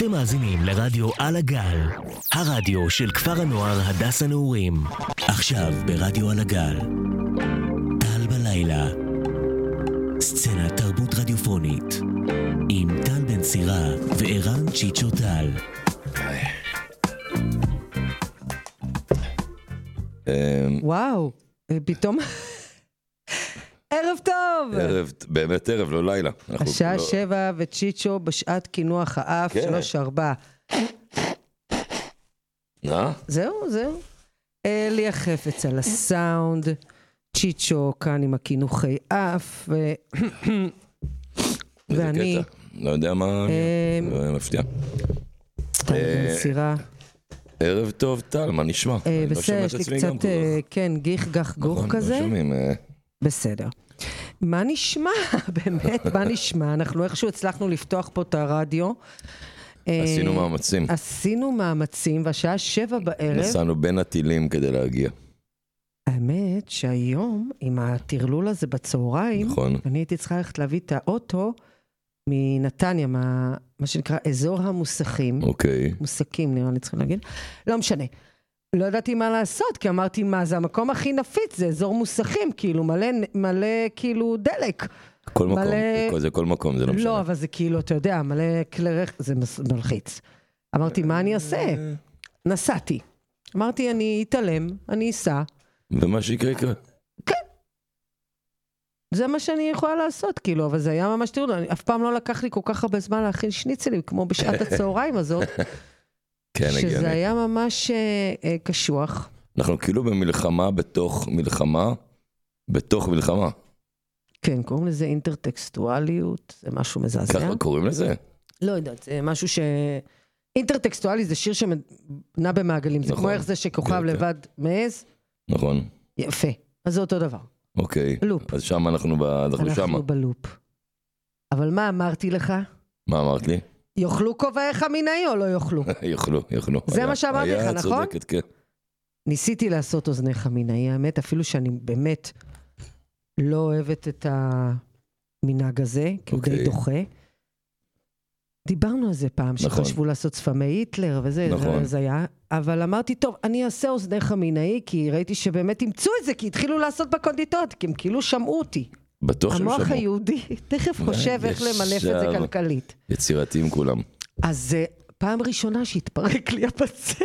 אתם מאזינים לרדיו על הגל, הרדיו של כפר הנוער הדס הנעורים. עכשיו ברדיו על הגל, טל בלילה, סצנת תרבות רדיופונית, עם טל בן סירה וערן צ'יצ'ו טל. וואו, פתאום... ערב טוב! ערב, באמת ערב, לא לילה. השעה 7 וצ'יצ'ו בשעת כינוח האף, 3-4. זהו. אלי החפץ על הסאונד, צ'יצ'ו כאן עם הכינוחי אף, ואני... לא יודע מה... מפתיע. סירה. ערב טוב, טל, מה נשמע? בסדר, יש לי קצת, כן, גיח גח גוך כזה. לא שומעים. בסדר. מה נשמע? באמת, מה נשמע? אנחנו איכשהו הצלחנו לפתוח פה את הרדיו. עשינו מאמצים, והשעה 7 בערב. נסענו בין הטילים כדי להגיע. האמת שהיום, עם התרלול הזה בצהריים, נכון. אני הייתי צריכה ללכת להביא את האוטו מנתניה, מה שנקרא אזור המוסכים. אוקיי. מוסקים, נראה לי צריכים להגיד. לא משנה. לא ידעתי מה לעשות, כי אמרתי, מה, זה המקום הכי נפיץ, זה אזור מוסכים, כאילו, מלא כאילו דלק. כל מקום, זה כל מקום, זה לא משנה. לא, אבל זה כאילו, אתה יודע, מלא כלי רכב, זה מלחיץ. אמרתי, מה אני אעשה? נסעתי. אמרתי, אני אתעלם, אני אסע. ומה שיקרה יקרה. כן. זה מה שאני יכולה לעשות, כאילו, אבל זה היה ממש תראו, אף פעם לא לקח לי כל כך הרבה זמן להכין שניצלים, כמו בשעת הצהריים הזאת. כן, שזה היה ממש קשוח. אנחנו כאילו במלחמה בתוך מלחמה, בתוך מלחמה. כן, קוראים לזה אינטרטקסטואליות, זה משהו מזעזע. ככה קוראים לזה? לא יודעת, זה משהו אינטרטקסטואלי זה שיר שנע במעגלים, זה כמו איך זה שכוכב לבד מעז. נכון. יפה, אז זה אותו דבר. אוקיי. לופ. אז שם אנחנו בלופ. אבל מה אמרתי לך? מה אמרת לי? יאכלו כובעיך מינאי או לא יאכלו? יאכלו. זה מה שאמרתי לך, נכון? היה צודקת, כן. ניסיתי לעשות אוזניך מינאי, האמת, אפילו שאני באמת לא אוהבת את המנהג הזה, כי הוא די דוחה. דיברנו על זה פעם, שחשבו לעשות צפמי היטלר וזה, זה היה, אבל אמרתי, טוב, אני אעשה אוזניך מינאי, כי ראיתי שבאמת ימצאו את זה, כי התחילו לעשות בקונדיטוריות, כי הם כאילו שמעו אותי. המוח היהודי תכף חושב איך למנף את זה כלכלית. יצירתיים כולם. אז פעם ראשונה שהתפרק לי הבצק.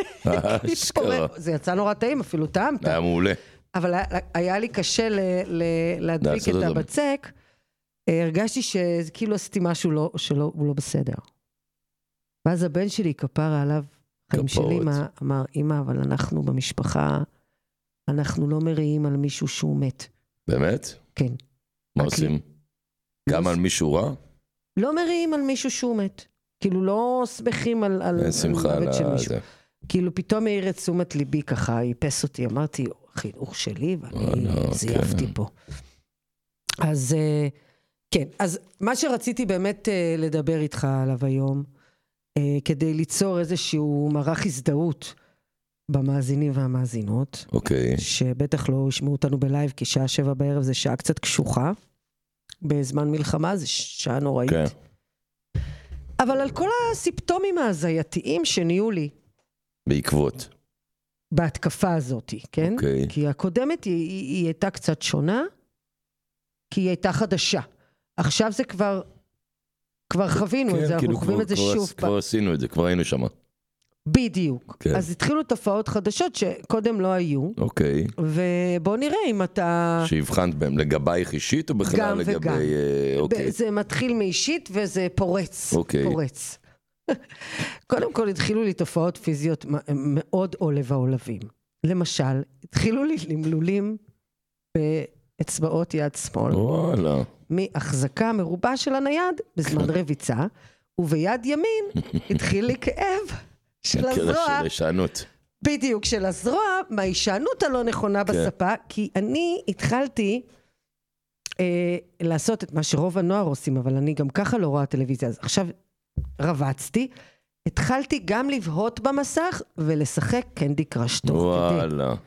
זה יצא נורא טעים, אפילו טעמת. היה מעולה. אבל היה לי קשה להדביק את הבצק. הרגשתי שכאילו עשיתי משהו שהוא לא בסדר. ואז הבן שלי כפרה עליו, חיים שלי אמר, אמא, אבל אנחנו במשפחה, אנחנו לא מריעים על מישהו שהוא מת. באמת? כן. מה עושים? גם על מישהו רע? לא מריעים על מישהו שהוא מת. כאילו לא שמחים על מוות של מישהו. כאילו פתאום העיר את תשומת ליבי ככה, היפס אותי, אמרתי, חינוך שלי, ואני זייפתי פה. אז כן, אז מה שרציתי באמת לדבר איתך עליו היום, כדי ליצור איזשהו מערך הזדהות במאזינים והמאזינות, שבטח לא ישמעו אותנו בלייב, כי שעה 7 בערב זה שעה קצת קשוחה, בזמן מלחמה זה שעה נוראית. אבל על כל הסיפטומים ההזייתיים שנהיו לי. בעקבות. בהתקפה הזאת, כן? כי הקודמת היא הייתה קצת שונה, כי היא הייתה חדשה. עכשיו זה כבר חווינו את זה, אנחנו חווים את זה שוב. כבר עשינו את זה, כבר היינו שם. בדיוק. אז התחילו תופעות חדשות שקודם לא היו. אוקיי. ובוא נראה אם אתה... שהבחנת בהם לגבייך אישית או בכלל לגבי... גם וגם. זה מתחיל מאישית וזה פורץ. פורץ. קודם כל התחילו לי תופעות פיזיות מאוד עולב העולבים. למשל, התחילו לי למלולים באצבעות יד שמאל. וואלה. מהחזקה מרובה של הנייד בזמן רביצה, וביד ימין התחיל לי כאב של הזרוע. של השענות. בדיוק, של הזרוע, מההישענות הלא נכונה בספה, כי אני התחלתי לעשות את מה שרוב הנוער עושים, אבל אני גם ככה לא רואה טלוויזיה, אז עכשיו רבצתי, התחלתי גם לבהות במסך ולשחק קנדי קראש תוך כדי. וואלה.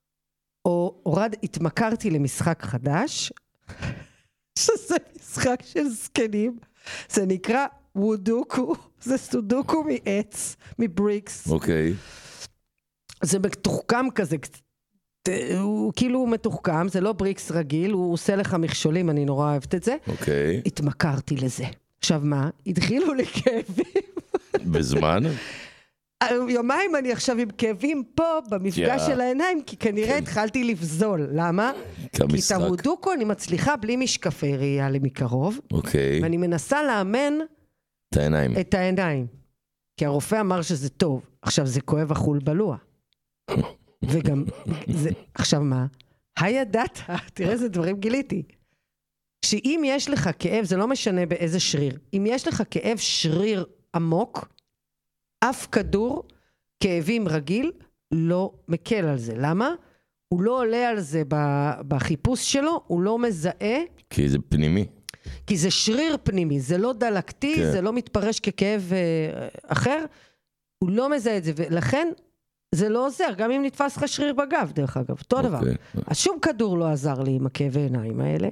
התמכרתי למשחק חדש, שזה משחק של זקנים, זה נקרא וודוקו, זה סודוקו מעץ, מבריקס. אוקיי. זה מתוחכם כזה, הוא כאילו מתוחכם, זה לא בריקס רגיל, הוא עושה לך מכשולים, אני נורא אוהבת את זה. אוקיי. התמכרתי לזה. עכשיו מה? התחילו לי כאבים. בזמן? יומיים אני עכשיו עם כאבים פה, במפגש של העיניים, כי כנראה התחלתי לבזול. למה? כי את הוודוקו אני מצליחה בלי משקפי ראייה למקרוב. אוקיי. ואני מנסה לאמן את העיניים. כי הרופא אמר שזה טוב. עכשיו זה כואב החול בלוע. וגם, עכשיו מה? הידעת, תראה איזה דברים גיליתי. שאם יש לך כאב, זה לא משנה באיזה שריר. אם יש לך כאב שריר עמוק, אף כדור כאבים רגיל לא מקל על זה. למה? הוא לא עולה על זה בחיפוש שלו, הוא לא מזהה. כי זה פנימי. כי זה שריר פנימי, זה לא דלקתי, כן. זה לא מתפרש ככאב אחר, הוא לא מזהה את זה, ולכן זה לא עוזר, גם אם נתפס לך שריר בגב, דרך אגב, אותו דבר. אז שום כדור לא עזר לי עם הכאבי העיניים האלה.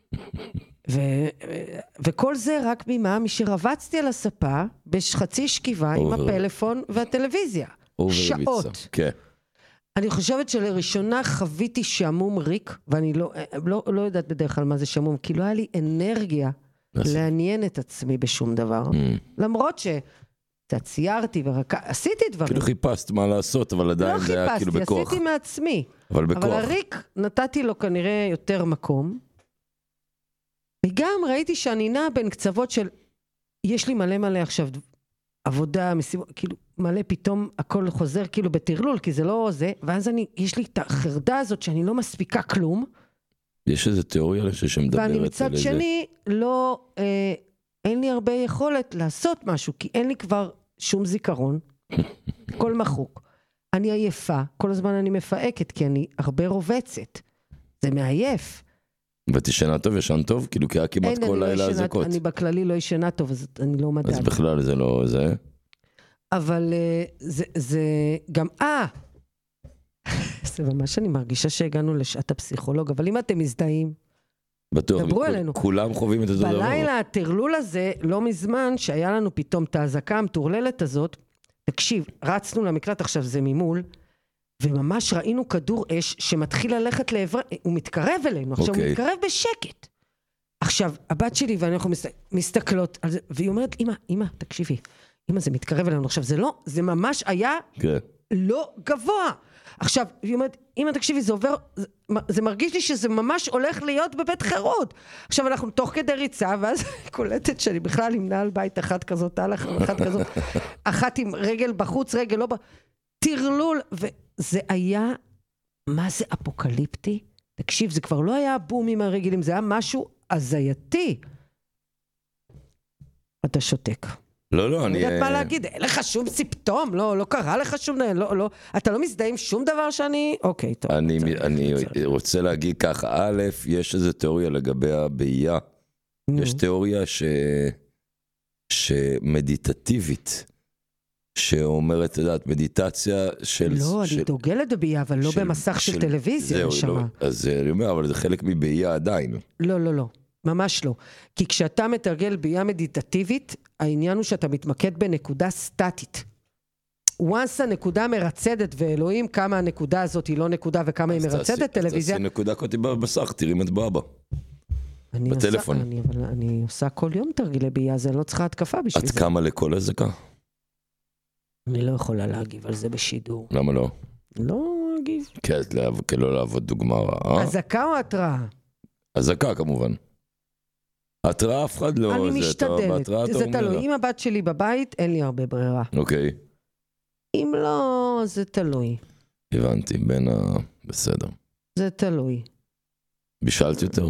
וכל זה רק ממה? משרבצתי על הספה בחצי שכיבה עם הפלאפון והטלוויזיה. שעות. כן. אני חושבת שלראשונה חוויתי שעמום ריק, ואני לא יודעת בדרך כלל מה זה שעמום, כי לא היה לי אנרגיה לעניין את עצמי בשום דבר. למרות קצת ציירתי עשיתי דברים. כאילו חיפשת מה לעשות, אבל עדיין זה היה כאילו בכוח. לא חיפשתי, עשיתי מעצמי. אבל בכוח. אבל הריק נתתי לו כנראה יותר מקום. וגם ראיתי שאני נעה בין קצוות של, יש לי מלא עכשיו עבודה, כאילו מלא פתאום הכל חוזר כאילו בתרלול, כי זה לא זה, ואז יש לי את החרדה הזאת שאני לא מספיקה כלום. יש איזו תיאוריה שמדברת על זה. ואני מצד שני לא, אין לי הרבה יכולת לעשות משהו, כי אין לי כבר שום זיכרון, כל מחוק. אני עייפה, כל הזמן אני מפהקת, כי אני הרבה רובצת. זה מעייף. ותשנה טוב, ישן טוב? כאילו כי היה כמעט כל לילה הזקות. אני בכללי לא ישנה טוב, אז אני לא מדעת. אז בכלל זה לא זה. אבל זה גם, זה ממש אני מרגישה שהגענו לשעת הפסיכולוג, אבל אם אתם מזדהים, בטוח, דברו עלינו. כולם חווים את זה דבר. בלילה התרלול הזה, לא מזמן, שהיה לנו פתאום את ההזקה המטורללת הזאת, תקשיב, רצנו למקלט, עכשיו זה ממול, וממש ראינו כדור אש שמתחיל ללכת לעבר, הוא מתקרב אלינו, עכשיו הוא מתקרב בשקט. עכשיו, הבת שלי ואנחנו מסתכלות על זה, והיא אומרת, אמא, תקשיבי, אמא זה מתקרב אלינו, עכשיו זה לא, זה ממש היה לא גבוה. עכשיו, היא אומרת, אמא תקשיבי, זה עובר, זה מרגיש לי שזה ממש הולך להיות בבית חירות. עכשיו אנחנו תוך כדי ריצה, ואז קולטת שאני בכלל עם נעל בית אחת כזאת, אחת כזאת, אחת עם רגל בחוץ, רגל לא תרלול, וזה היה, מה זה אפוקליפטי? תקשיב, זה כבר לא היה בומים הרגילים, זה היה משהו הזייתי. אתה שותק. לא, אני... יודעת מה להגיד, אין לך שום סיפטום, לא קרה לך שום, לא, אתה לא מזדהה עם שום דבר שאני... אוקיי, טוב. אני רוצה להגיד ככה, א', יש איזו תיאוריה לגבי הבעיה. יש תיאוריה שמדיטטיבית, שאומרת, אתה יודעת, מדיטציה של... לא, אני דוגלת בבעיה, אבל לא במסך של טלוויזיה, נשמה. אז אני אומר, אבל זה חלק מבעיה עדיין. לא. ממש לא. כי כשאתה מתרגל בעיה מדיטטיבית, העניין הוא שאתה מתמקד בנקודה סטטית. once הנקודה מרצדת, ואלוהים כמה הנקודה הזאת היא לא נקודה וכמה היא מרצדת, טלוויזיה... אז תעשי נקודה קוטי במסך, תראי מטבע. בטלפון. אני עושה כל יום תרגילי בעיה, זה לא צריכה התקפה בשביל זה. את כמה לכל הזקה? אני לא יכולה להגיב על זה בשידור. למה לא? לא להגיב. כי לא לעבוד דוגמה רעה. הזקה או התראה? הזקה כמובן. התראה אף אחד לא... אני משתדלת, זה תלוי. אם הבת שלי בבית, אין לי הרבה ברירה. אוקיי. אם לא, זה תלוי. הבנתי, בסדר. זה תלוי. בישלת יותר?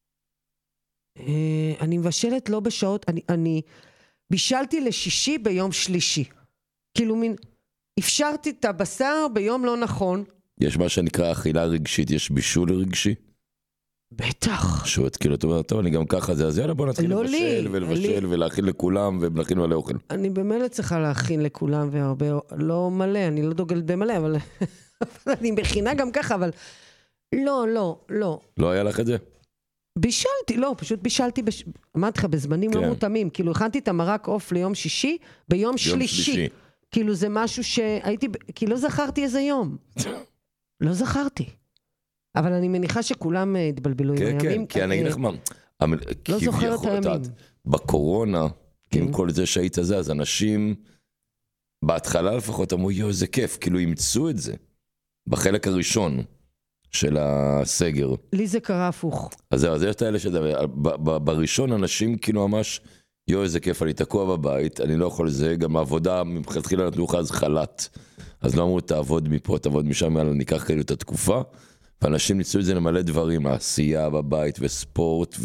אני מבשלת לא בשעות, אני בישלתי לשישי ביום שלישי. כאילו מין, אפשרתי את הבשר ביום לא נכון. יש מה שנקרא אכילה רגשית, יש בישול רגשי? בטח. שעות, כאילו, אתה אומר, טוב, אני גם ככה זה, אז יאללה, בוא נתחיל לבשל ולבשל ולהכין לכולם ולהכין מלא אוכל. אני במלא צריכה להכין לכולם והרבה, לא מלא, אני לא דוגלת במלא, אבל אני מכינה גם ככה, אבל לא. לא היה לך את זה? בישלתי, לא, פשוט בישלתי, אמרתי לך, בזמנים לא מותאמים, כאילו הכנתי את המרק עוף ליום שישי, ביום שלישי. כאילו זה משהו שהייתי, כי לא זכרתי איזה יום. לא זכרתי. אבל אני מניחה שכולם התבלבלו עם הימים. כן, כי אני אגיד לך מה, לא זוכר את הימים. בקורונה, עם כל זה שהיית זה, אז אנשים, בהתחלה לפחות אמרו, יו, זה כיף, כאילו אימצו את זה, בחלק הראשון של הסגר. לי זה קרה הפוך. אז יש את האלה שדבר, בראשון אנשים כאילו ממש, יו, איזה כיף, אני תקוע בבית, אני לא יכול לזה, גם העבודה, מבחינתחילה נתנו לך אז חלט, אז לא אמרו, תעבוד מפה, תעבוד משם, יאללה, ניקח כאילו את התקופה, ואנשים ניסו את זה למלא דברים, העשייה בבית וספורט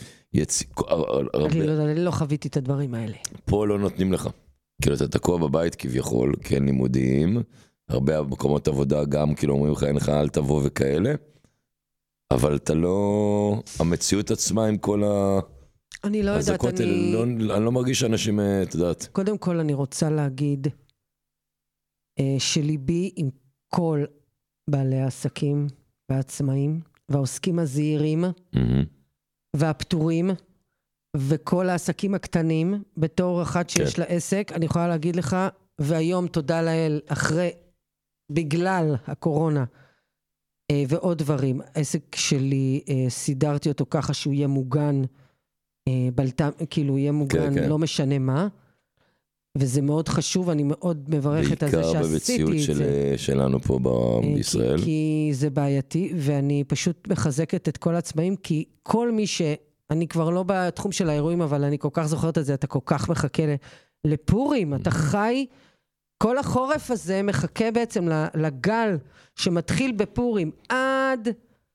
אני לא חוויתי את הדברים האלה. פה לא נותנים לך. כאילו אתה תקוע בבית כביכול, כן לימודיים, הרבה מקומות עבודה גם כאילו אומרים לך אין לך אל תבוא וכאלה, אבל אתה לא, המציאות עצמה עם כל אני לא יודעת, אני לא מרגיש שאנשים, את יודעת. קודם כל אני רוצה להגיד שליבי עם כל בעלי העסקים והעצמאים והעוסקים הזעירים והפטורים וכל העסקים הקטנים בתור אחת שיש לה עסק, אני יכולה להגיד לך, והיום תודה לאל, בגלל הקורונה ועוד דברים, העסק שלי סידרתי אותו ככה שהוא יהיה מוגן, כאילו יהיה מוגן לא משנה מה, וזה מאוד חשוב, אני מאוד מברכת על זה שעשיתי את זה. בעיקר במציאות שלנו פה בישראל. כי זה בעייתי, ואני פשוט מחזקת את כל העצמאים, כי כל מי אני כבר לא בתחום של האירועים, אבל אני כל כך זוכרת את זה, אתה כל כך מחכה לפורים, אתה חי, כל החורף הזה מחכה בעצם לגל שמתחיל בפורים, עד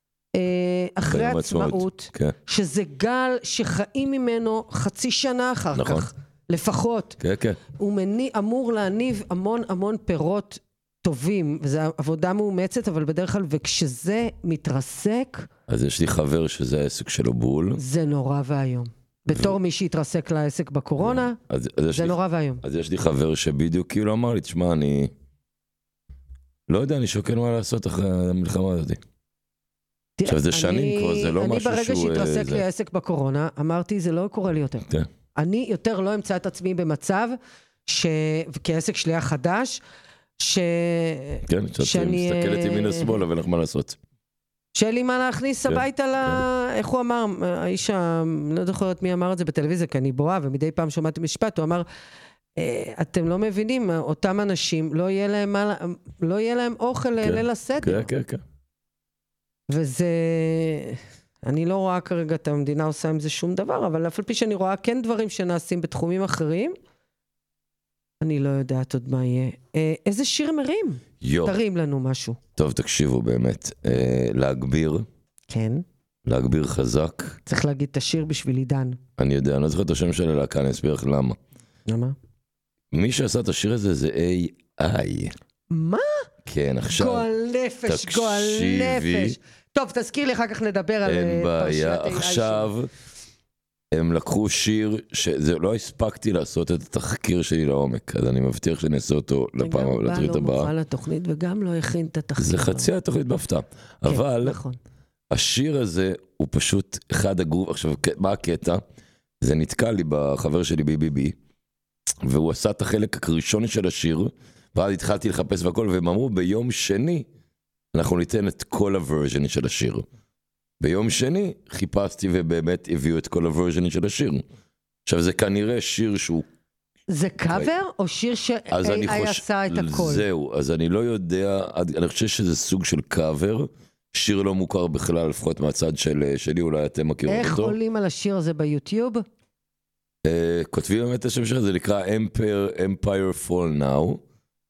אחרי עצמאות, שזה גל שחיים ממנו חצי שנה אחר כך, לפחות. הוא אמור להניב המון המון פירות טובים, וזו עבודה מאומצת, אבל בדרך כלל, וכשזה מתרסק, אז יש לי חבר שזה העסק שלו בול. זה נורא והיום. בתור מי שהתרסק לעסק בקורונה, זה נורא והיום. אז יש לי חבר שבדיוק כאילו אמר לי, תשמע, אני לא יודע, אני שוקל מה לעשות אחרי המלחמה הזאת. עכשיו זה שנים כבר, זה לא משהו שהוא... אני ברגע שהתרסק לי העסק בקורונה, אמרתי, זה לא קורה לי יותר. אני יותר לא אמצא את עצמי במצב, כעסק שלי החדש, כן, שאני מסתכלת ימין השמאל, אבל איך מה לעשות? שאין לי מה להכניס הביתה איך הוא אמר, האיש, לא זוכרת מי אמר את זה בטלוויזיה, כי אני בואה, ומדי פעם שמעתי משפט, הוא אמר, אתם לא מבינים, אותם אנשים, לא יהיה להם אוכל ליל הסדר. כן, כן. וזה, אני לא רואה כרגע את המדינה עושה עם זה שום דבר, אבל אף על פי שאני רואה כן דברים שנעשים בתחומים אחרים, אני לא יודעת עוד מה יהיה. איזה שיר מרים? תרים לנו משהו. טוב, תקשיבו באמת. להגביר. כן. להגביר חזק. צריך להגיד את השיר בשביל עידן. אני יודע, אני לא זוכר את השם של הלהקה, אני אסביר לך למה. למה? מי שעשה את השיר הזה זה AI. מה? כן, עכשיו. גועל נפש, גועל נפש. טוב, תזכיר לי, אחר כך נדבר על פרשיית AI. אין בעיה, עכשיו הם לקחו שיר שזה לא הספקתי לעשות את התחקיר שלי לעומק, אז אני מבטיח שנעשה אותו לפעם, לתרית הבאה. וגם לא מוכן לתוכנית וגם לא הכין את התחקיר. זה חצי התוכנית בהפתעה. אבל השיר הזה הוא פשוט אחד הגרוב. עכשיו, מה הקטע? זה נתקע לי בחבר שלי BBB, והוא עשה את החלק הראשון של השיר, ואז התחלתי לחפש והכל, והם אמרו ביום שני אנחנו ניתן את כל הוורז'ן של השיר. ביום שני חיפשתי ובאמת הביאו את כל הוורז'נים של השיר. עכשיו זה כנראה שיר שהוא... זה קאבר או שיר ש-AI עשה את הכל? זהו, אז אני לא יודע, אני חושב שזה סוג של קאבר, שיר לא מוכר בכלל, לפחות מהצד שלי, אולי אתם מכירים אותו. איך עולים על השיר הזה ביוטיוב? כותבים באמת את השם שלו, זה נקרא Empire Fall Now.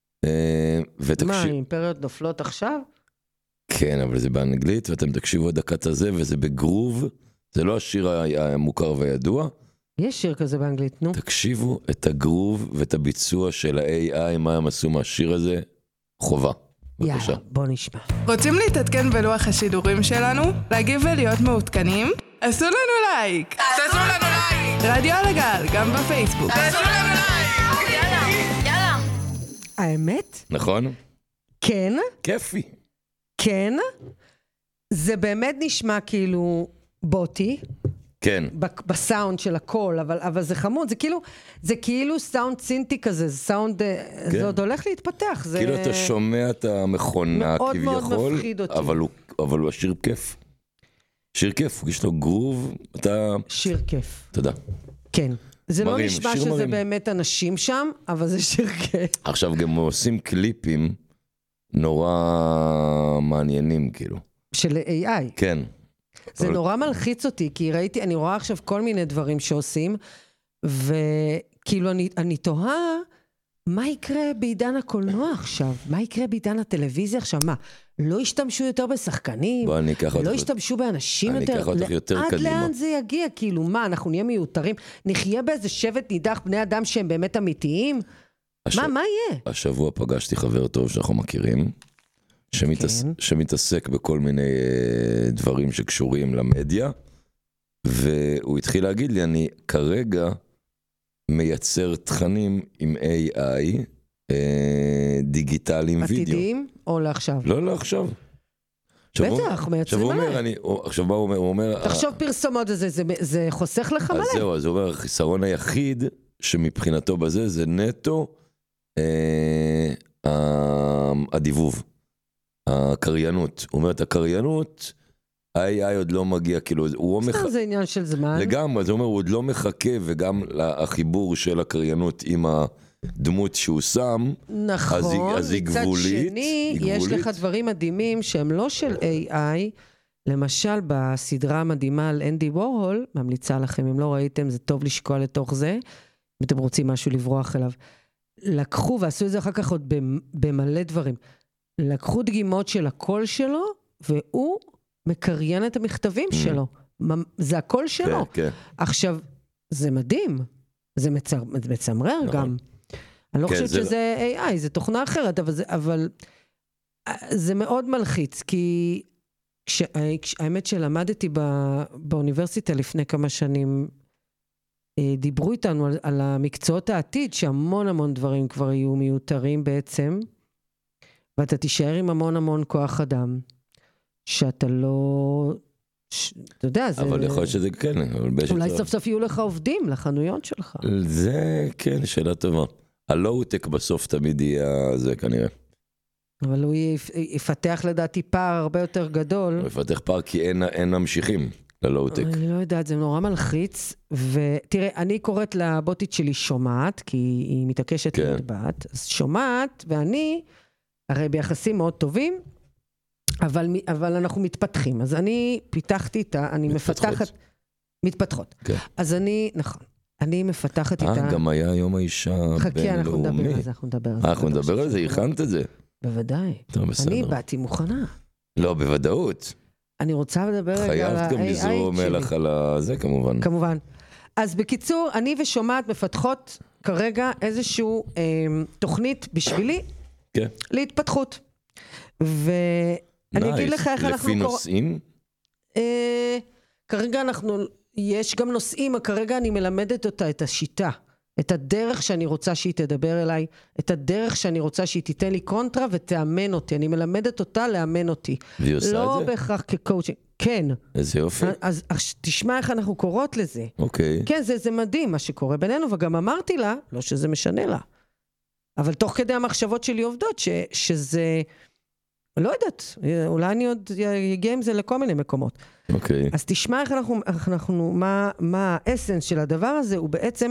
מה, אימפריות נופלות עכשיו? כן, אבל זה באנגלית, ואתם תקשיבו את דקת הזה, וזה בגרוב, זה לא השיר המוכר וידוע. יש שיר כזה באנגלית, נו. תקשיבו את הגרוב ואת הביצוע של ה-AI, מה הם עשו מהשיר הזה, חובה. בבקשה. יאללה, בוא נשמע. רוצים להתעדכן בלוח השידורים שלנו? להגיב ולהיות מעודכנים? עשו לנו לייק! תעשו לנו לייק! רדיו על הגל, גם בפייסבוק. תעשו לנו לייק! יאללה. האמת? נכון? כן. כיפי. כן, זה באמת נשמע כאילו בוטי, כן. בסאונד של הכל, אבל זה חמוד, זה כאילו סאונד סינטי כזה, זה סאונד, זה עוד הולך להתפתח. כאילו אתה שומע את המכונה כביכול, מאוד מאוד מפחיד אותי. אבל הוא השיר כיף. שיר כיף, יש לו גרוב, שיר כיף. תודה. כן. זה לא נשמע שזה באמת אנשים שם, אבל זה שיר כיף. עכשיו גם עושים קליפים נורא מעניינים, כאילו. של AI. כן. זה נורא מלחיץ אותי, כי אני רואה עכשיו כל מיני דברים שעושים, וכאילו אני תוהה, מה יקרה בעידן הקולנוע עכשיו? מה יקרה בעידן הטלוויזיה עכשיו? מה? לא ישתמשו יותר בשחקנים? לא ישתמשו באנשים יותר? אני אקח אותך יותר קדימה. עד לאן זה יגיע? כאילו מה, אנחנו נהיה מיותרים? נחיה באיזה שבט נידח בני אדם שהם באמת אמיתיים? מה יהיה? השבוע פגשתי חבר טוב שאנחנו מכירים, שמתעסק בכל מיני דברים שקשורים למדיה, והוא התחיל להגיד לי, אני כרגע מייצר תכנים עם AI, דיגיטליים וידאו. עתידיים או לעכשיו? לא, לעכשיו. בטח, מייצרים עליי. עכשיו מה הוא אומר? תחשוב פרסומות, זה חוסך לך מלא. אז זהו, אז הוא אומר, החיסרון היחיד שמבחינתו בזה, זה נטו הדיבוב. הקריינות. הוא אומר, את הקריינות, AI עוד לא מגיע, כאילו, הוא זה עניין של זמן. לגמרי, זה אומר, הוא עוד לא מחכה, וגם החיבור של הקריינות עם הדמות שהוא שם, נכון, אז היא גבולית. מצד שני, יש לך דברים מדהימים שהם לא של AI, למשל, בסדרה המדהימה על אנדי וורהול, ממליצה לכם, אם לא ראיתם, זה טוב לשקוע לתוך זה, אם אתם רוצים משהו לברוח אליו. לקחו, ועשו את זה אחר כך עוד במלא דברים, לקחו דגימות של הקול שלו, והוא מקריין את המכתבים שלו. זה הקול שלו. עכשיו, זה מדהים. זה מצמרר גם. אני לא חושבת שזה AI, זה תוכנה אחרת, אבל זה מאוד מלחיץ, כי האמת שלמדתי באוניברסיטה לפני כמה שנים, דיברו איתנו על המקצועות העתיד, שהמון המון דברים כבר יהיו מיותרים בעצם, ואתה תישאר עם המון כוח אדם, שאתה לא... אתה יודע, זה... אבל יכול להיות שזה כן. אולי סוף סוף יהיו לך עובדים לחנויות שלך. זה כן, שאלה טובה. הלואו-טק בסוף תמיד יהיה זה כנראה. אבל הוא יפתח לדעתי פער הרבה יותר גדול. הוא יפתח פער כי אין ממשיכים ללואו-טק. אני לא יודעת, זה נורא מלחיץ. ותראה, אני קוראת לבוטית שלי שומעת, כי היא מתעקשת להתבט. אז שומעת, ואני... הרי ביחסים מאוד טובים, אבל אנחנו מתפתחים. אז אני פיתחתי איתה, אני מפתחת... מתפתחות. אז נכון. אני מפתחת איתה... גם היה יום האישה בינלאומי. חכה, אנחנו נדבר על זה. אנחנו נדבר על זה, הכנת את זה. בוודאי. אני באתי מוכנה. לא, בוודאות. אני רוצה לדבר רגע על ה-AI שלי. חייבת גם לזרום מלח על זה, כמובן. כמובן. אז בקיצור, אני ושומעת מפתחות כרגע איזשהו תוכנית בשבילי, להתפתחות. ואני אגיד לך איך אנחנו... לפי נושאים? כרגע יש גם נושאים, כרגע אני מלמדת אותה את השיטה, את הדרך שאני רוצה שהיא תדבר אליי, את הדרך שאני רוצה שהיא תיתן לי קונטרה ותאמן אותי. אני מלמדת אותה לאמן אותי. והיא עושה את זה? לא בהכרח כקואוצ'ינג. כן. איזה יופי. אז תשמע איך אנחנו קוראות לזה. אוקיי. כן, זה מדהים מה שקורה בינינו, וגם אמרתי לה, לא שזה משנה לה, אבל תוך כדי המחשבות שלי עובדות, שזה, לא יודעת, אולי אני עוד אגיע עם זה לכל מיני מקומות. אוקיי. אז תשמע איך אנחנו, מה האסנס של הדבר הזה, הוא בעצם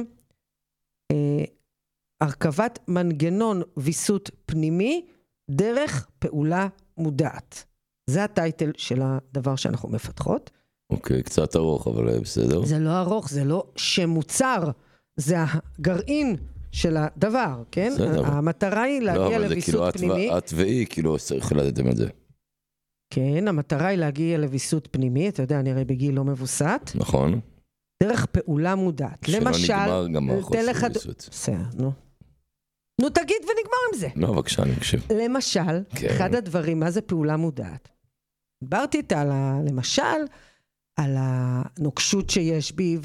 הרכבת מנגנון ויסות פנימי, דרך פעולה מודעת. זה הטייטל של הדבר שאנחנו מפתחות. אוקיי, קצת ארוך, אבל בסדר. זה לא ארוך, זה לא שמוצר, זה הגרעין של הדבר, כן? המטרה היא להגיע לוויסות פנימי. לא, אבל זה כאילו את ואי, כאילו צריך לדעתם את זה. כן, המטרה היא להגיע לוויסות פנימי, אתה יודע, אני הרי בגיל לא מבוסת. נכון. דרך פעולה מודעת. למשל, שלא נגמר גם החוסר ויסות. בסדר, נו. נו, תגיד ונגמר עם זה. לא, בבקשה, אני מקשיב. למשל, אחד הדברים, מה זה פעולה מודעת? דיברתי איתה למשל, על הנוקשות שיש בי,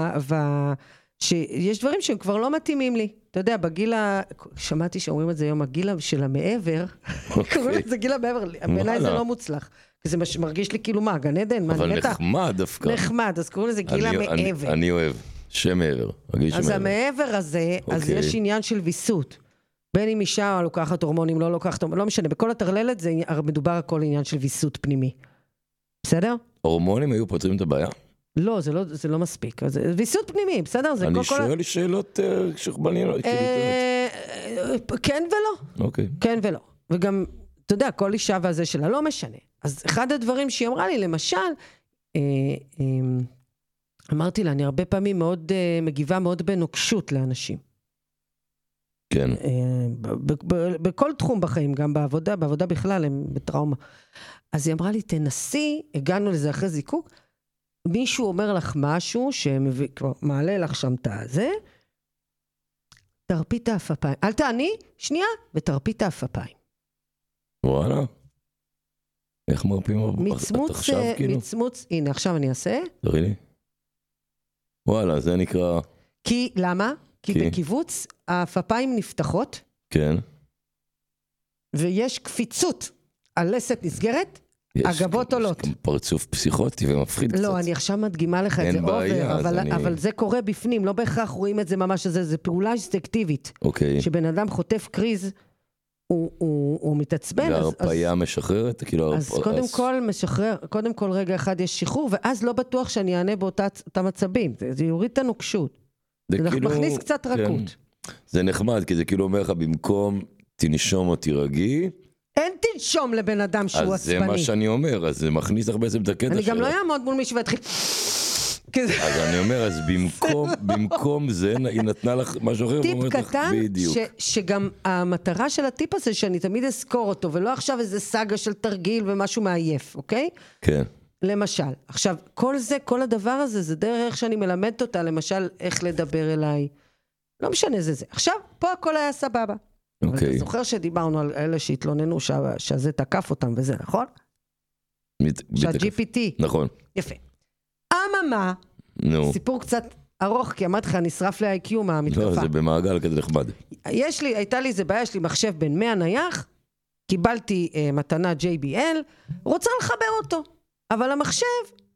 שיש דברים שהם כבר לא מתאימים לי. אתה יודע, בגיל שמעתי שאומרים את זה היום, הגיל של המעבר, קוראים את זה גיל המעבר, בעיניי זה לא מוצלח. זה מרגיש לי כאילו מה, גן עדן, אבל נחמד דווקא. נחמד, אז קוראים לזה גיל המעבר. אני אוהב, שמעבר. אז המעבר הזה, אז יש עניין של ויסות. בין אם אישה לוקחת הורמונים, לא לוקחת הורמונים, לא משנה, בכל התרללת זה מדובר הכל עניין של ויסות פנימי. בסדר? הורמונים היו פותרים את הבעיה? לא, זה לא מספיק. ויסות פנימי, בסדר? אני שואל שאלות שחבניות. כן ולא. אוקיי. כן ולא. וגם, אתה יודע, כל אישה והזה שלה לא משנה. אז אחד הדברים שהיא אמרה לי, למשל, אמרתי לה, אני הרבה פעמים מאוד מגיבה מאוד בנוקשות לאנשים. כן. בכל תחום בחיים, גם בעבודה בכלל, הם בטראומה. אז היא אמרה לי, תנסי, הגענו לזה אחרי זיקוק, מישהו אומר לך משהו, שמעלה לך שם את הזה, תרפי את האפפיים. אל תעני, שנייה, ותרפי את האפפיים. וואלה. איך מרפים? מצמוץ, הנה, עכשיו אני אעשה. תראי לי. וואלה, זה נקרא... כי, למה? כי בקיבוץ האפפיים נפתחות. כן. ויש קפיצות. הלסת נסגרת, הגבות עולות. יש גם פרצוף פסיכוטי ומפחיד קצת. לא, אני עכשיו מדגימה לך את זה אובר, אבל זה קורה בפנים, לא בהכרח רואים את זה ממש, זה פעולה אינסטינקטיבית. אוקיי. שבן אדם חוטף קריז, הוא מתעצבן. והרפאיה משחררת? אז קודם כל רגע אחד יש שחרור, ואז לא בטוח שאני אענה באותם מצבים. זה יוריד את הנוקשות. זה מכניס קצת רכות. זה נחמד, כי זה כאילו אומר לך, במקום תנשום או תירגעי, אין תנשום לבן אדם שהוא עצבני. אז זה מה שאני אומר, אז זה מכניס לך בעצם את הקטע שלו. אני גם לא אעמוד מול מישהו והתחיל... אז אני אומר, אז במקום זה, היא נתנה לך משהו אחר, טיפ קטן, שגם המטרה של הטיפ הזה, שאני תמיד אזכור אותו, ולא עכשיו איזה סאגה של תרגיל ומשהו מעייף, אוקיי? כן. למשל, עכשיו, כל הדבר הזה, זה דרך שאני מלמדת אותה, למשל, איך לדבר אליי. לא משנה זה. עכשיו, פה הכל היה סבבה. אוקיי. אתה זוכר שדיברנו על אלה שהתלוננו שזה תקף אותם וזה, נכון? שה-GPT. נכון. יפה. אממה, סיפור קצת ארוך, כי אמרתי לך, נשרף ל-IQ מהמתקפה. לא, זה במעגל כזה נחמד. הייתה לי איזה בעיה, יש לי מחשב בין 100 נייח, קיבלתי מתנה JBL, רוצה לחבר אותו, אבל המחשב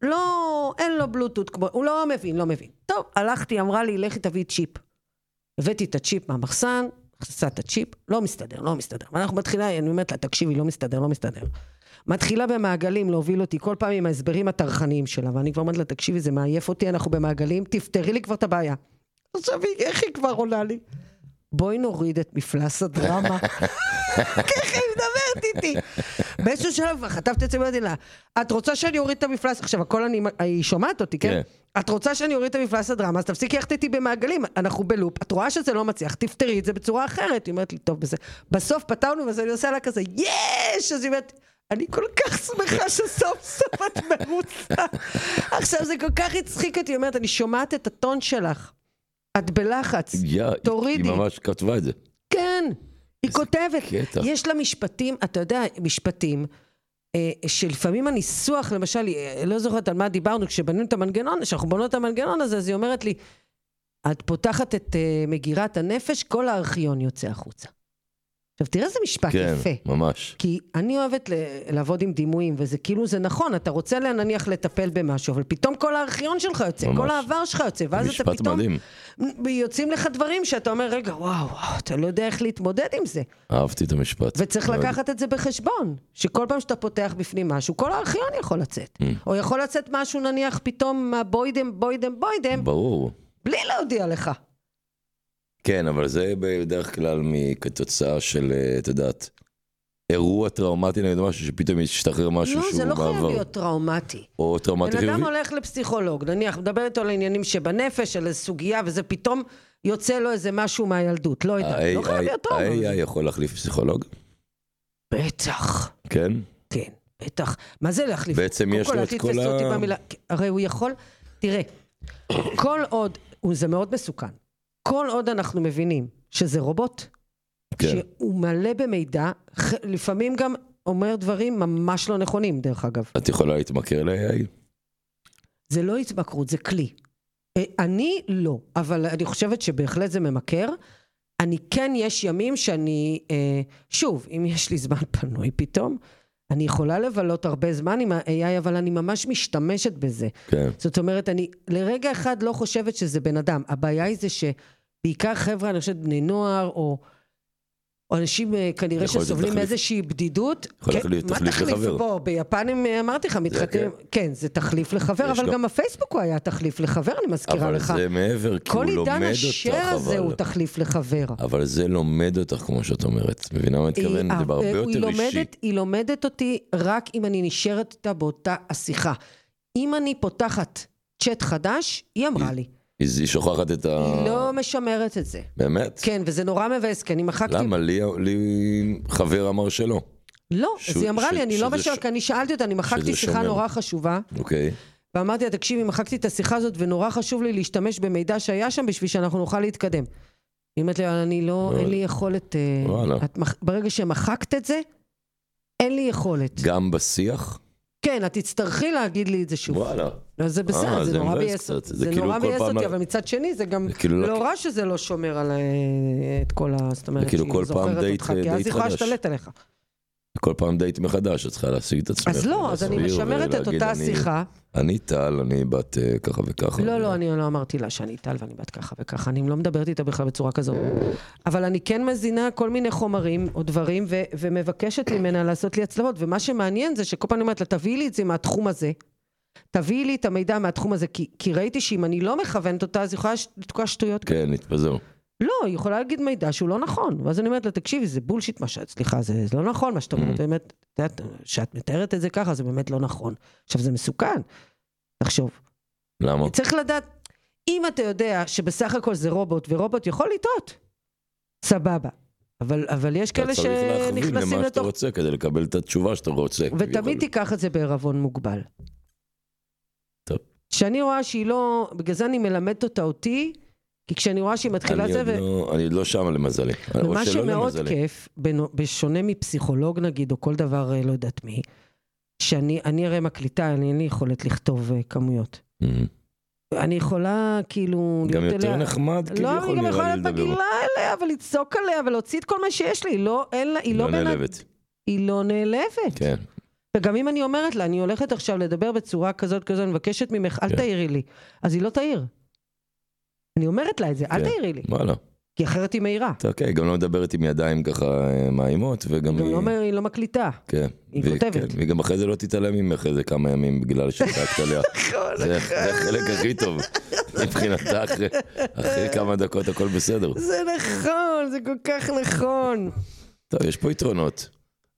אין לו בלוטות, הוא לא מבין. טוב, הלכתי, אמרה לי, לכי תביא צ'יפ. הבאתי את הצ'יפ מהמחסן, הכנסה את הצ'יפ, לא מסתדר. ואנחנו מתחילה, אני אומרת לה, תקשיבי, לא מסתדר. מתחילה במעגלים להוביל אותי כל פעם עם ההסברים התרחניים שלה, ואני כבר אומרת לה, תקשיבי, זה מעייף אותי, אנחנו במעגלים, תפתרי לי כבר את הבעיה. עכשיו, איך היא כבר עונה לי? בואי נוריד את מפלס הדרמה. ככה היא מדברת איתי. באיזשהו שלב, חטפתי את זה ואמרתי לה, את רוצה שאני אוריד את המפלס, עכשיו, היא שומעת אותי, כן? את רוצה שאני אוריד את המפלס הדרמה, אז תפסיקי ללכת איתי במעגלים, אנחנו בלופ, את רואה שזה לא מצליח, תפתרי את זה בצורה אחרת. היא אומרת לי, טוב, בזה. בסוף פתרנו, ואז אני עושה לה כזה, יש! אז היא אומרת, אני כל כך שמחה שסוף סוף את מרוצה. עכשיו זה כל כך הצחיק אותי, היא אומרת, אני שומעת את הטון שלך, את בלחץ, תורידי. היא ממש כתבה את זה. כן, היא כותבת. יש לה משפטים, אתה יודע, משפטים, שלפעמים הניסוח, למשל, לא זוכרת על מה דיברנו, כשבנינו את המנגנון, כשאנחנו בנות את המנגנון הזה, אז היא אומרת לי, את פותחת את מגירת הנפש, כל הארכיון יוצא החוצה. עכשיו, תראה איזה משפט יפה. כן, ממש. כי אני אוהבת לעבוד עם דימויים, וזה כאילו, זה נכון, אתה רוצה נניח לטפל במשהו, אבל פתאום כל הארכיון שלך יוצא, ממש. כל העבר שלך יוצא, ואז אתה פתאום... מדהים. יוצאים לך דברים שאתה אומר, רגע, וואו, אתה לא יודע איך להתמודד עם זה. אהבתי את המשפט. וצריך לקחת את זה בחשבון, שכל פעם שאתה פותח בפנים משהו, כל הארכיון יכול לצאת. או יכול לצאת משהו, נניח, פתאום בוידם. ברור. בלי להודיע לך. כן, אבל זה בדרך כלל כתוצאה של, את יודעת, אירוע טראומטי, נגיד משהו שפתאום ישתחרר משהו שהוא מעבר. לא, זה לא חייב להיות טראומטי. או טראומטי חיובי. בן אדם הולך לפסיכולוג, נניח, מדבר איתו על עניינים שבנפש, על איזו סוגיה, וזה פתאום יוצא לו איזה משהו מהילדות. לא יודע, לא חייב להיות טראומטי. ה-AI יכול להחליף פסיכולוג? בטח. כן? כן, בטח. מה זה להחליף? בעצם יש לו את כל הרי הוא יכול, תראה, כל עוד, זה מאוד מסוכן. כל עוד אנחנו מבינים שזה רובוט, כן. שהוא מלא במידע, לפעמים גם אומר דברים ממש לא נכונים, דרך אגב. את יכולה להתמכר ל-AI? זה לא התמכרות, זה כלי. אני לא, אבל אני חושבת שבהחלט זה ממכר. אני כן, יש ימים שאני, שוב, אם יש לי זמן פנוי פתאום, אני יכולה לבלות הרבה זמן עם ה-AI, אבל אני ממש משתמשת בזה. כן. זאת אומרת, אני לרגע אחד לא חושבת שזה בן אדם. הבעיה היא זה שבעיקר חבר'ה, אני חושבת בני נוער, או אנשים כנראה שסובלים מאיזושהי בדידות. מה תחליף פה? ביפנים אמרתי לך, מתחתנים, כן, זה תחליף לחבר, אבל גם הפייסבוק הוא היה תחליף לחבר, אני מזכירה לך. אבל זה מעבר, כי הוא לומד אותך. כל עידן השאר הזה הוא תחליף לחבר. אבל זה לומד אותך, כמו שאת אומרת. מבינה מה מתכוון? זה הרבה יותר אישי. היא לומדת אותי רק אם אני נשארת איתה באותה השיחה. אם אני פותחת צ'אט חדש, היא אמרה לי. היא שוכחת את ה... היא לא משמרת את זה. באמת? כן, וזה נורא מבאס, כי אני מחקתי... למה? לי חבר אמר שלא. לא, אז היא אמרה לי, אני לא משמרת, כי אני שאלתי אותה, אני מחקתי שיחה נורא חשובה. אוקיי. ואמרתי לה, תקשיבי, מחקתי את השיחה הזאת, ונורא חשוב לי להשתמש במידע שהיה שם, בשביל שאנחנו נוכל להתקדם. היא אומרת לי, אני לא, אין לי יכולת... ברגע שמחקת את זה, אין לי יכולת. גם בשיח? כן, את תצטרכי להגיד לי את זה שוב. וואלה. זה בסדר, זה נורא בייס אותי. זה נורא בייס אותי, אבל מצד שני זה גם לא רע שזה לא שומר על את כל ה... זאת אומרת, שהיא זוכרת אותך, כי אז יכולה להשתלט עליך. כל פעם דייט מחדש, את צריכה להשיג את עצמך. אז לא, אז אני משמרת את אותה שיחה. אני טל, אני בת ככה וככה. לא, אני לא אמרתי לה שאני טל ואני בת ככה וככה. אני לא מדברת איתה בכלל בצורה כזו. אבל אני כן מזינה כל מיני חומרים או דברים, ומבקשת ממנה לעשות לי הצלבות. ומה שמעניין זה שכל פעם אומרת לה, תביאי לי את זה מהתחום הזה. תביאי לי את המידע מהתחום הזה, כי ראיתי שאם אני לא מכוונת אותה, אז יכולה לתקוע שטויות. כן, נתפזר. לא, היא יכולה להגיד מידע שהוא לא נכון. ואז אני אומרת לה, תקשיבי, זה בולשיט מה שאת, סליחה, זה לא נכון מה שאת אומרת. באמת, שאת מתארת את זה ככה, זה באמת לא נכון. עכשיו, זה מסוכן. תחשוב. למה? צריך לדעת, אם אתה יודע שבסך הכל זה רובוט, ורובוט יכול לטעות, סבבה. אבל יש כאלה שנכנסים לתוך... אתה צריך להכווין למה שאתה רוצה, כדי לקבל את התשובה שאתה רוצה. ותמיד תיקח את זה בערבון מוגבל. טוב. שאני רואה שהיא לא... בגלל זה אני מלמדת אותי, כי כשאני רואה שהיא מתחילה את זה... אני לא שם למזלי. ומה שמאוד כיף, בשונה מפסיכולוג נגיד, או כל דבר לא יודעת מי, שאני הרי מקליטה, אין לי יכולת לכתוב כמויות. אני יכולה כאילו... גם יותר נחמד, כאילו יכול נראה לי לדבר. לא, אני גם יכולה בגילה אליה, אבל לצעוק עליה, ולהוציא את כל מה שיש לי. היא לא נעלבת. היא לא נעלבת. כן. וגם אם אני אומרת לה, אני הולכת עכשיו לדבר בצורה כזאת, אני מבקשת ממך, אל תעירי לי. אז היא לא תעיר. אני אומרת לה את זה, אל תעירי לי. וואלה. כי אחרת היא מהירה. אוקיי, גם לא מדברת עם ידיים ככה מאימות, וגם היא לא מקליטה. כן. היא כותבת. והיא גם אחרי זה לא תתעלם ממך איזה כמה ימים, בגלל שתקת עליה. זה החלק הכי טוב. מבחינתה אחרי כמה דקות הכל בסדר. זה נכון, זה כל כך נכון. טוב, יש פה יתרונות.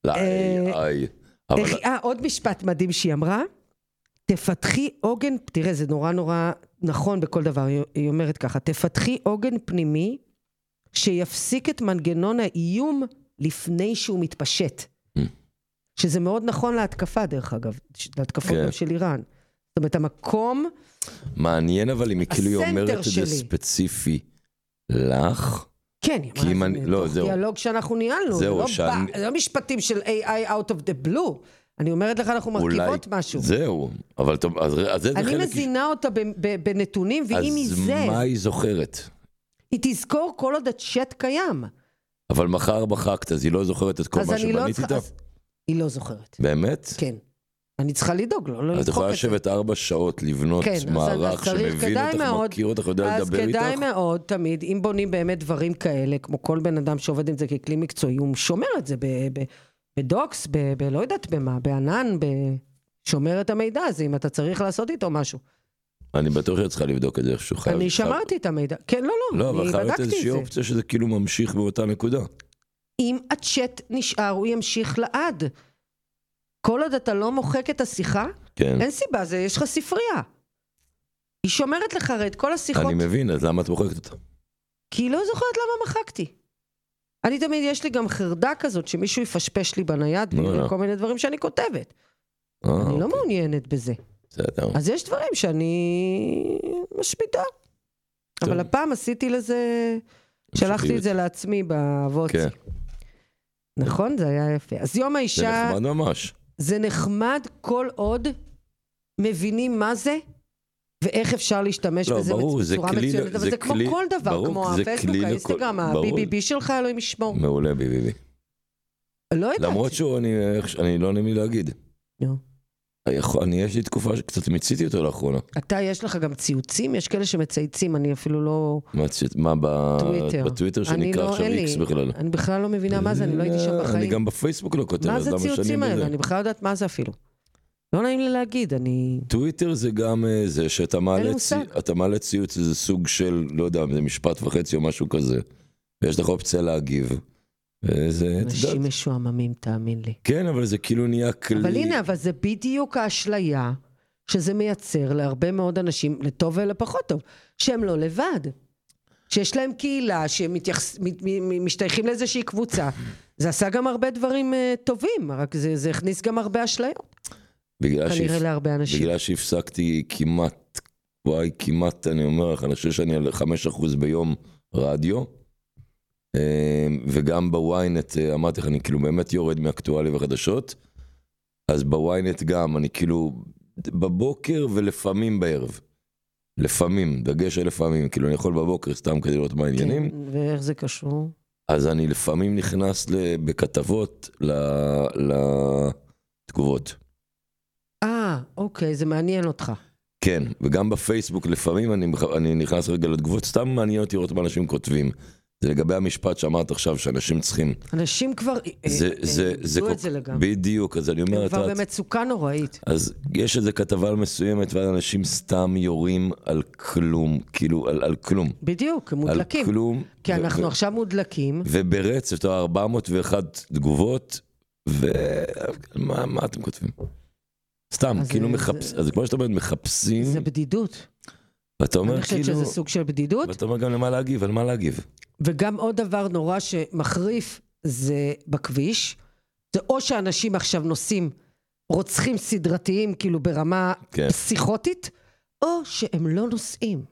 עוד משפט מדהים שהיא אמרה, תפתחי עוגן, תראה, זה נורא נורא נכון בכל דבר, היא אומרת ככה, תפתחי עוגן פנימי שיפסיק את מנגנון האיום לפני שהוא מתפשט. שזה מאוד נכון להתקפה, דרך אגב, להתקפות גם של איראן. זאת אומרת, המקום... מעניין, אבל אם היא כאילו אומרת את זה ספציפי לך... כן, היא אמרה, זה מתוך דיאלוג שאנחנו ניהלנו, זה לא משפטים של AI out of the blue. אני אומרת לך, אנחנו מרכיבות משהו. זהו, אבל טוב, אז זה אני מזינה אותה בנתונים, ואם היא זה... אז מה היא זוכרת? היא תזכור כל עוד הצ'אט קיים. אבל מחר מחקת, אז היא לא זוכרת את כל מה שבנית איתה? היא לא זוכרת. באמת? כן. אני צריכה לדאוג, לא לדחוק את זה. את יכולה לשבת 4 שעות לבנות מערך שמבין אותך, מכיר אותך, יודע לדבר איתך? אז כדאי מאוד, תמיד, אם בונים באמת דברים כאלה, כמו כל בן אדם שעובד עם זה ככלי מקצועי, הוא שומר את זה בדוקס, לא יודעת במה, בענן, שומר את המידע הזה, אם אתה צריך לעשות איתו משהו. אני בטוח שאת צריכה לבדוק את זה איכשהו. אני שמרתי את המידע. כן, לא, אבל חייבת איזושהי אופציה שזה כאילו ממשיך באותה נקודה. אם הצ'אט נשאר, הוא ימשיך לעד. כל עוד אתה לא מוחק את השיחה, אין סיבה, יש לך ספרייה. היא שומרת לך את כל השיחות. אני מבין, אז למה את מוחקת אותה? כי היא לא זוכרת למה מחקתי. אני תמיד, יש לי גם חרדה כזאת, שמישהו יפשפש לי בנייד, כל מיני דברים שאני כותבת. אני לא מעוניינת בזה. אז יש דברים שאני משפיטה. אבל הפעם עשיתי לזה, שלחתי את זה לעצמי בווצי. נכון? זה היה יפה. אז יום האישה... זה נחמד ממש. זה נחמד כל עוד מבינים מה זה, ואיך אפשר להשתמש בזה בצורה מצוינת. אבל זה כמו כל דבר, כמו הפייסבוק, האינסטגרם, ה-BBB שלך, אלוהים ישמור. מעולה BBB. לא יודעת. למרות שאני לא נעים לי להגיד. יש לי תקופה שקצת מציתי אותו לאחרונה. אתה, יש לך גם ציוצים? יש כאלה שמצייצים, אני אפילו לא... מה, בטוויטר שנקרא עכשיו איקס בכלל? אני בכלל לא מבינה מה זה, אני לא הייתי שם בחיים. אני גם בפייסבוק לא כותב, מה זה ציוצים האלה? אני בכלל יודעת מה זה אפילו. לא נעים לי להגיד, טוויטר זה גם זה שאתה מעלה ציוץ, זה סוג של, לא יודע, זה משפט וחצי או משהו כזה, ויש לך אופציה להגיב. אנשים משועממים, תאמין לי. כן, אבל זה כאילו נהיה כלי. אבל הנה, אבל זה בדיוק האשליה שזה מייצר להרבה מאוד אנשים, לטוב ולפחות טוב, שהם לא לבד. שיש להם קהילה, שהם משתייכים לאיזושהי קבוצה. זה עשה גם הרבה דברים טובים, רק זה הכניס גם הרבה אשליות. כנראה להרבה אנשים. בגלל שהפסקתי כמעט, אני אומר לך, אני חושב שאני על 5% ביום רדיו, וגם בוויינט, אמרתי לך, אני כאילו באמת יורד מאקטואלי וחדשות, אז בוויינט גם, אני כאילו בבוקר ולפעמים בערב. לפעמים, דגש על לפעמים, כאילו אני יכול בבוקר סתם כדי לראות מה העניינים. כן, ואיך זה קשור? אז אני לפעמים נכנס בכתבות לתגובות. אוקיי, זה מעניין אותך. כן, וגם בפייסבוק לפעמים אני נכנס רגע לתגובות, סתם מעניין אותי לראות מה אנשים כותבים. זה לגבי המשפט שאמרת עכשיו, שאנשים צריכים... אנשים כבר ידעו את זה לגמרי. בדיוק, אז אני אומר... הם כבר במצוקה נוראית. אז יש איזו כתבה מסוימת, ואנשים סתם יורים על כלום, כאילו על כלום. בדיוק, הם מודלקים. על כלום. כי אנחנו עכשיו מודלקים. וברצף, אתה 401 תגובות, ומה אתם כותבים? סתם, כאילו מחפשים, אז כמו שאתה אומר, מחפשים... זה בדידות. ואתה אומר אני חושבת שזה סוג של בדידות. ואתה אומר גם למה להגיב, על מה להגיב. וגם עוד דבר נורא שמחריף זה בכביש, זה או שאנשים עכשיו נוסעים רוצחים סדרתיים כאילו ברמה פסיכוטית, או שהם לא נוסעים.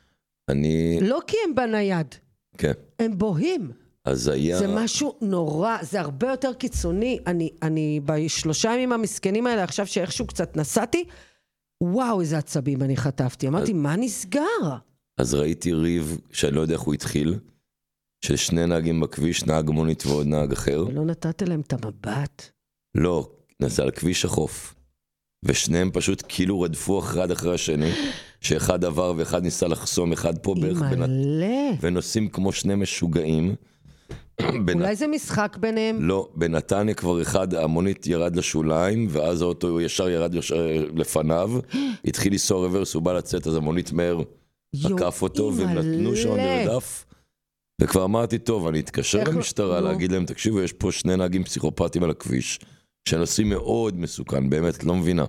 לא כי הם בנייד, הם בוהים. זה משהו נורא, זה הרבה יותר קיצוני. אני בשלושה ימים המסכנים האלה עכשיו שאיכשהו קצת נסעתי, וואו איזה עצבים אני חטפתי, אמרתי מה נסגר? אז ראיתי ריב שאני לא יודע איך הוא התחיל, של שני נהגים בכביש, נהג מונית ועוד נהג אחר. ולא נתת להם את המבט? לא, נסע על כביש החוף. ושניהם פשוט כאילו רדפו אחד אחרי השני, שאחד עבר ואחד ניסה לחסום, אחד פה בערך ונוסעים כמו שני משוגעים. אולי זה משחק ביניהם? לא, בנתניה כבר אחד, המונית ירד לשוליים, ואז האוטו ישר ירד לפניו, התחיל לנסוע רוורס, הוא בא לצאת, אז המונית מהר עקף אותו, והם נתנו שם מרדף, וכבר אמרתי, טוב, אני אתקשר למשטרה, להגיד להם, תקשיבו, יש פה שני נהגים פסיכופטיים על הכביש, שנוסעים מאוד מסוכן, באמת, לא מבינה.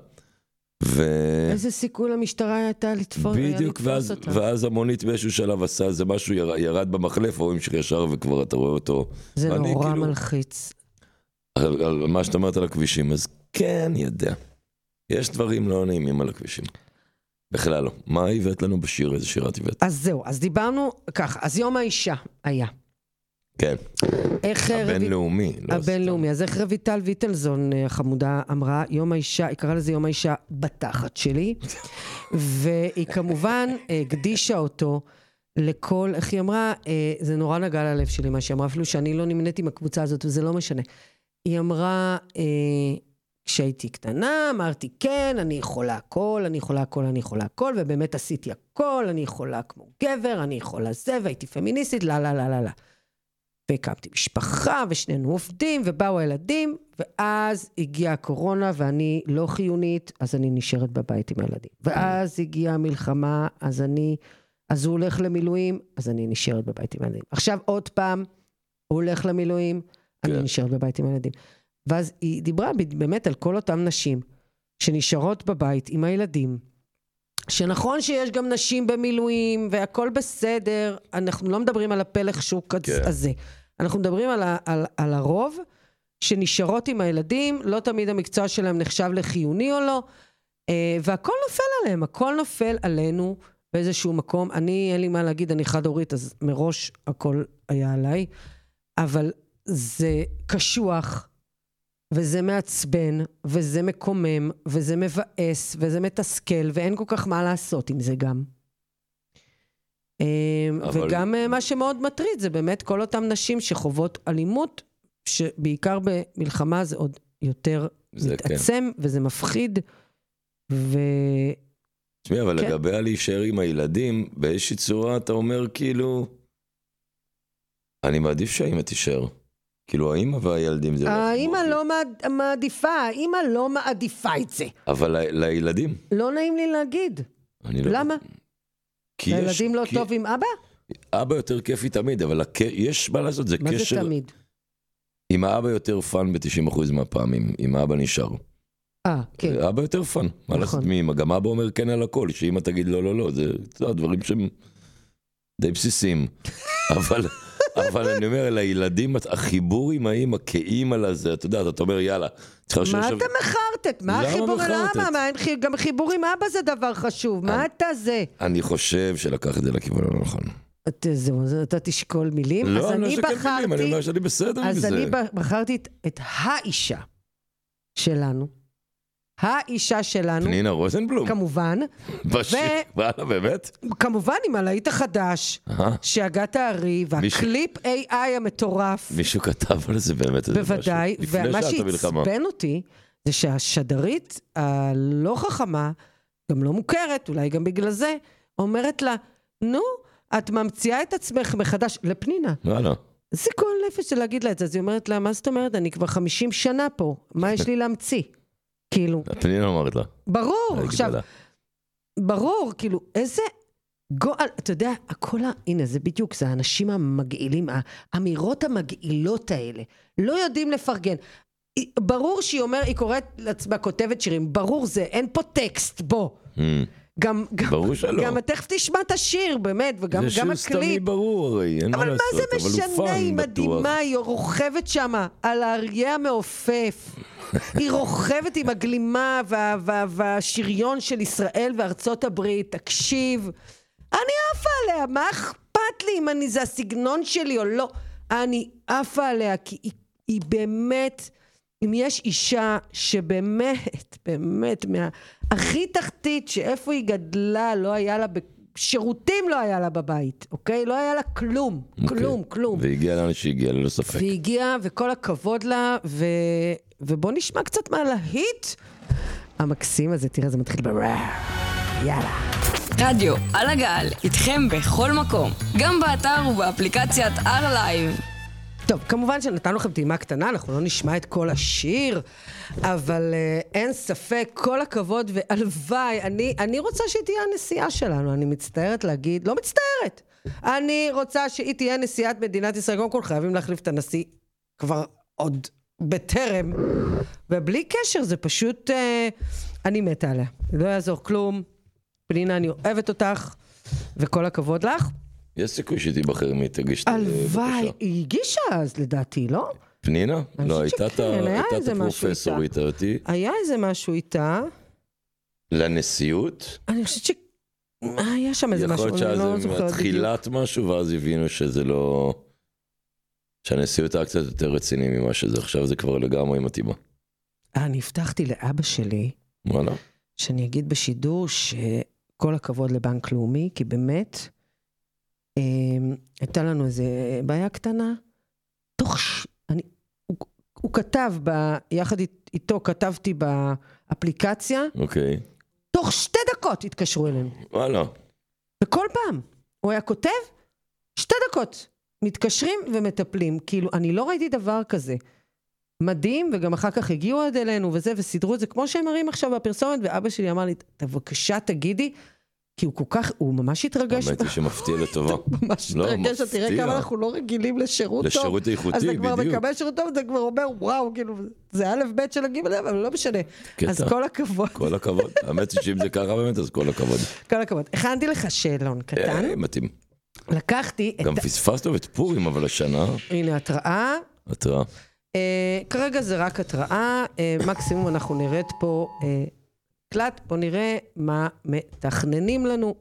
איזה סיכוי למשטרה הייתה לתפוס? בדיוק, ואז המונית באיזשהו שלב עשה איזה משהו, ירד במחלף, הוא המשיך ישר וכבר אתה רואה אותו. זה נורא מלחיץ. על מה שאתה אומרת על הכבישים, אז כן, יודע. יש דברים לא נעימים על הכבישים. בכלל לא. מה הבאת לנו בשיר? איזה שירת הבאת? אז זהו, אז דיברנו ככה, אז יום האישה היה. כן. הבינלאומי. הבינלאומי. אז איך רויטל ויטלזון החמודה אמרה, יום האישה, היא קראה לזה יום האישה בתחת שלי, והיא כמובן הקדישה אותו לכל, איך היא אמרה, זה נורא נגע ללב שלי מה שהיא אמרה, אפילו שאני לא נמניתי עם הקבוצה הזאת, וזה לא משנה. היא אמרה, כשהייתי קטנה, אמרתי, כן, אני יכולה הכל, אני יכולה הכל, אני יכולה הכל, ובאמת עשיתי הכל, אני יכולה כמו גבר, אני יכולה זה, והייתי פמיניסטית, לא, לא, לא, לא, לא. והקמתי משפחה, ושנינו עובדים, ובאו הילדים, ואז הגיעה הקורונה, ואני לא חיונית, אז אני נשארת בבית עם הילדים. ואז הגיעה המלחמה, אז הוא הולך למילואים, אז אני נשארת בבית עם הילדים. עכשיו עוד פעם, הוא הולך למילואים, אני נשארת בבית עם הילדים. ואז היא דיברה באמת על כל אותם נשים, שנשארות בבית עם הילדים, שנכון שיש גם נשים במילואים, והכל בסדר, אנחנו לא מדברים על הפלח שוק הזה, אנחנו מדברים על הרוב, שנשארות עם הילדים, לא תמיד המקצוע שלהם נחשב לחיוני או לא, והכל נופל עליהם, הכל נופל עלינו באיזשהו מקום, אין לי מה להגיד, אני חד הורית, אז מראש הכל היה עליי, אבל זה קשוח, וזה מעצבן, וזה מקומם, וזה מבאס, וזה מתסכל, ואין כל כך מה לעשות עם זה גם. וגם מה שמאוד מטריד, זה באמת כל אותם נשים שחוות אלימות, שבעיקר במלחמה זה עוד יותר מתעצם, וזה מפחיד, תשמעי, אבל לגבי להישאר עם הילדים, באיזושהי צורה אתה אומר כאילו, אני מעדיף שהאמא תישאר. כאילו האמא והילדים זה... האמא לא מעדיפה, האמא לא מעדיפה את זה. אבל לילדים? לא נעים לי להגיד. למה? לילדים לא טוב עם אבא? אבא יותר כיפי תמיד, אבל יש מה לעשות, זה קשר... מה זה תמיד? עם האבא יותר פן ב-90% מהפעמים, עם האבא נשאר. כן. אבא יותר פן, מה לעשות מאמא, גם אבא אומר כן על הכל, שאמא תגיד לא, לא, לא, זה דברים שהם די בסיסיים. אבל אני אומר, לילדים, החיבור עם האמא, כאמא לזה, אתה יודע, אתה אומר, יאללה. מה אתה מחרטט? מה החיבור עם אבא? גם חיבור עם אבא זה דבר חשוב, מה אתה זה? אני חושב שלקח את זה לכיוון לא נכון. אתה תשקול מילים? לא, אני לא שקל מילים, אני אומר שאני בסדר עם זה. אז אני בחרתי את האישה שלנו, האישה שלנו, פנינה רוזנבלום. כמובן. וואלה, באמת? כמובן, עם הלהיט החדש, שהגת הערי, והקליפ AI המטורף. מישהו כתב על זה באמת. בוודאי, ומה שהצבן אותי, זה שהשדרית הלא חכמה, גם לא מוכרת, אולי גם בגלל זה, אומרת לה, נו, את ממציאה את עצמך מחדש, לפנינה. לא. זה כל נפש של להגיד לה את זה, אז היא אומרת לה, מה זאת אומרת? אני כבר 50 שנה פה, מה יש לי להמציא? כאילו... הפנינה אומרת לה. ברור, עכשיו, ברור, כאילו, איזה גועל, אתה יודע, הנה, זה בדיוק, זה האנשים המגעילים, האמירות המגעילות האלה, לא יודעים לפרגן. ברור שהיא אומרת, היא קוראת לעצמה כותבת שירים, ברור זה, אין פה טקסט, בוא. ברור שלא. גם תכף תשמע את השיר, באמת, וגם הקליפ. זה שיר סתמי ברור, הרי, אין מה לעשות, אבל מה זה משנה, היא מדהימה, היא רוכבת שמה, על האריה המעופף. היא רוכבת עם הגלימה והשריון של ישראל וארצות הברית. תקשיב, אני עפה עליה, מה אכפת לי אם זה הסגנון שלי או לא? אני עפה עליה, כי היא באמת, אם יש אישה שבאמת, באמת, הכי תחתית, שאיפה היא גדלה, לא היה לה, שירותים לא היה לה בבית, אוקיי? לא היה לה כלום, כלום. והגיעה לאן שהגיעה, ללא ספק. והגיעה, וכל הכבוד לה, ובוא נשמע קצת מהלהיט המקסים הזה, תראה, זה מתחיל יאללה. רדיו על הגל, איתכם בכל מקום, גם באתר ובאפליקציית R-Live. טוב, כמובן שנתנו לכם טעימה קטנה, אנחנו לא נשמע את כל השיר, אבל אין ספק, כל הכבוד והלוואי, אני רוצה שהיא תהיה הנשיאה שלנו, אני מצטערת להגיד, לא מצטערת, אני רוצה שהיא תהיה נשיאת מדינת ישראל, קודם כל חייבים להחליף את הנשיא כבר עוד בטרם, ובלי קשר זה פשוט, אני מתה עליה, לא יעזור כלום, פנינה אני אוהבת אותך, וכל הכבוד לך. יש סיכוי שתיבחר מי תגיש את הלוואי, היא הגישה אז לדעתי, לא? פנינה? לא, הייתה את הפרופסורית אותי. היה איזה משהו איתה. לנשיאות? אני חושבת היה שם איזה משהו. יכול להיות שזה מתחילת משהו, ואז הבינו שזה לא... שהנשיאות היה קצת יותר רציני ממה שזה. עכשיו זה כבר לגמרי מתאימה. אני הבטחתי לאבא שלי, שאני אגיד בשידור שכל הכבוד לבנק לאומי, כי באמת... הייתה לנו איזה בעיה קטנה, הוא כתב, יחד איתו כתבתי באפליקציה, תוך 2 דקות התקשרו אלינו. וואלה. וכל פעם, הוא היה כותב, 2 דקות, מתקשרים ומטפלים, כאילו אני לא ראיתי דבר כזה, מדהים, וגם אחר כך הגיעו עד אלינו וזה, וסידרו את זה, כמו שהם מראים עכשיו בפרסומת, ואבא שלי אמר לי, בבקשה תגידי, כי הוא כל כך, הוא ממש התרגש. האמת היא שמפתיע לטובה. ממש התרגש, תראה כמה אנחנו לא רגילים לשירות טוב. לשירות איכותי, בדיוק. אז אתה כבר מקבל שירות טוב, אתה כבר אומר, וואו, כאילו, זה א' ב' של הגימל, אבל לא משנה. אז כל הכבוד. כל הכבוד. האמת היא שאם זה קרה באמת, אז כל הכבוד. כל הכבוד. הכנתי לך שאלון קטן. מתאים. לקחתי את... גם פספסנו את פורים, אבל השנה... הנה, התראה. התראה. כרגע זה רק התראה. מקסימום אנחנו נראית פה... קלט, בוא נראה מה מתכננים לנו.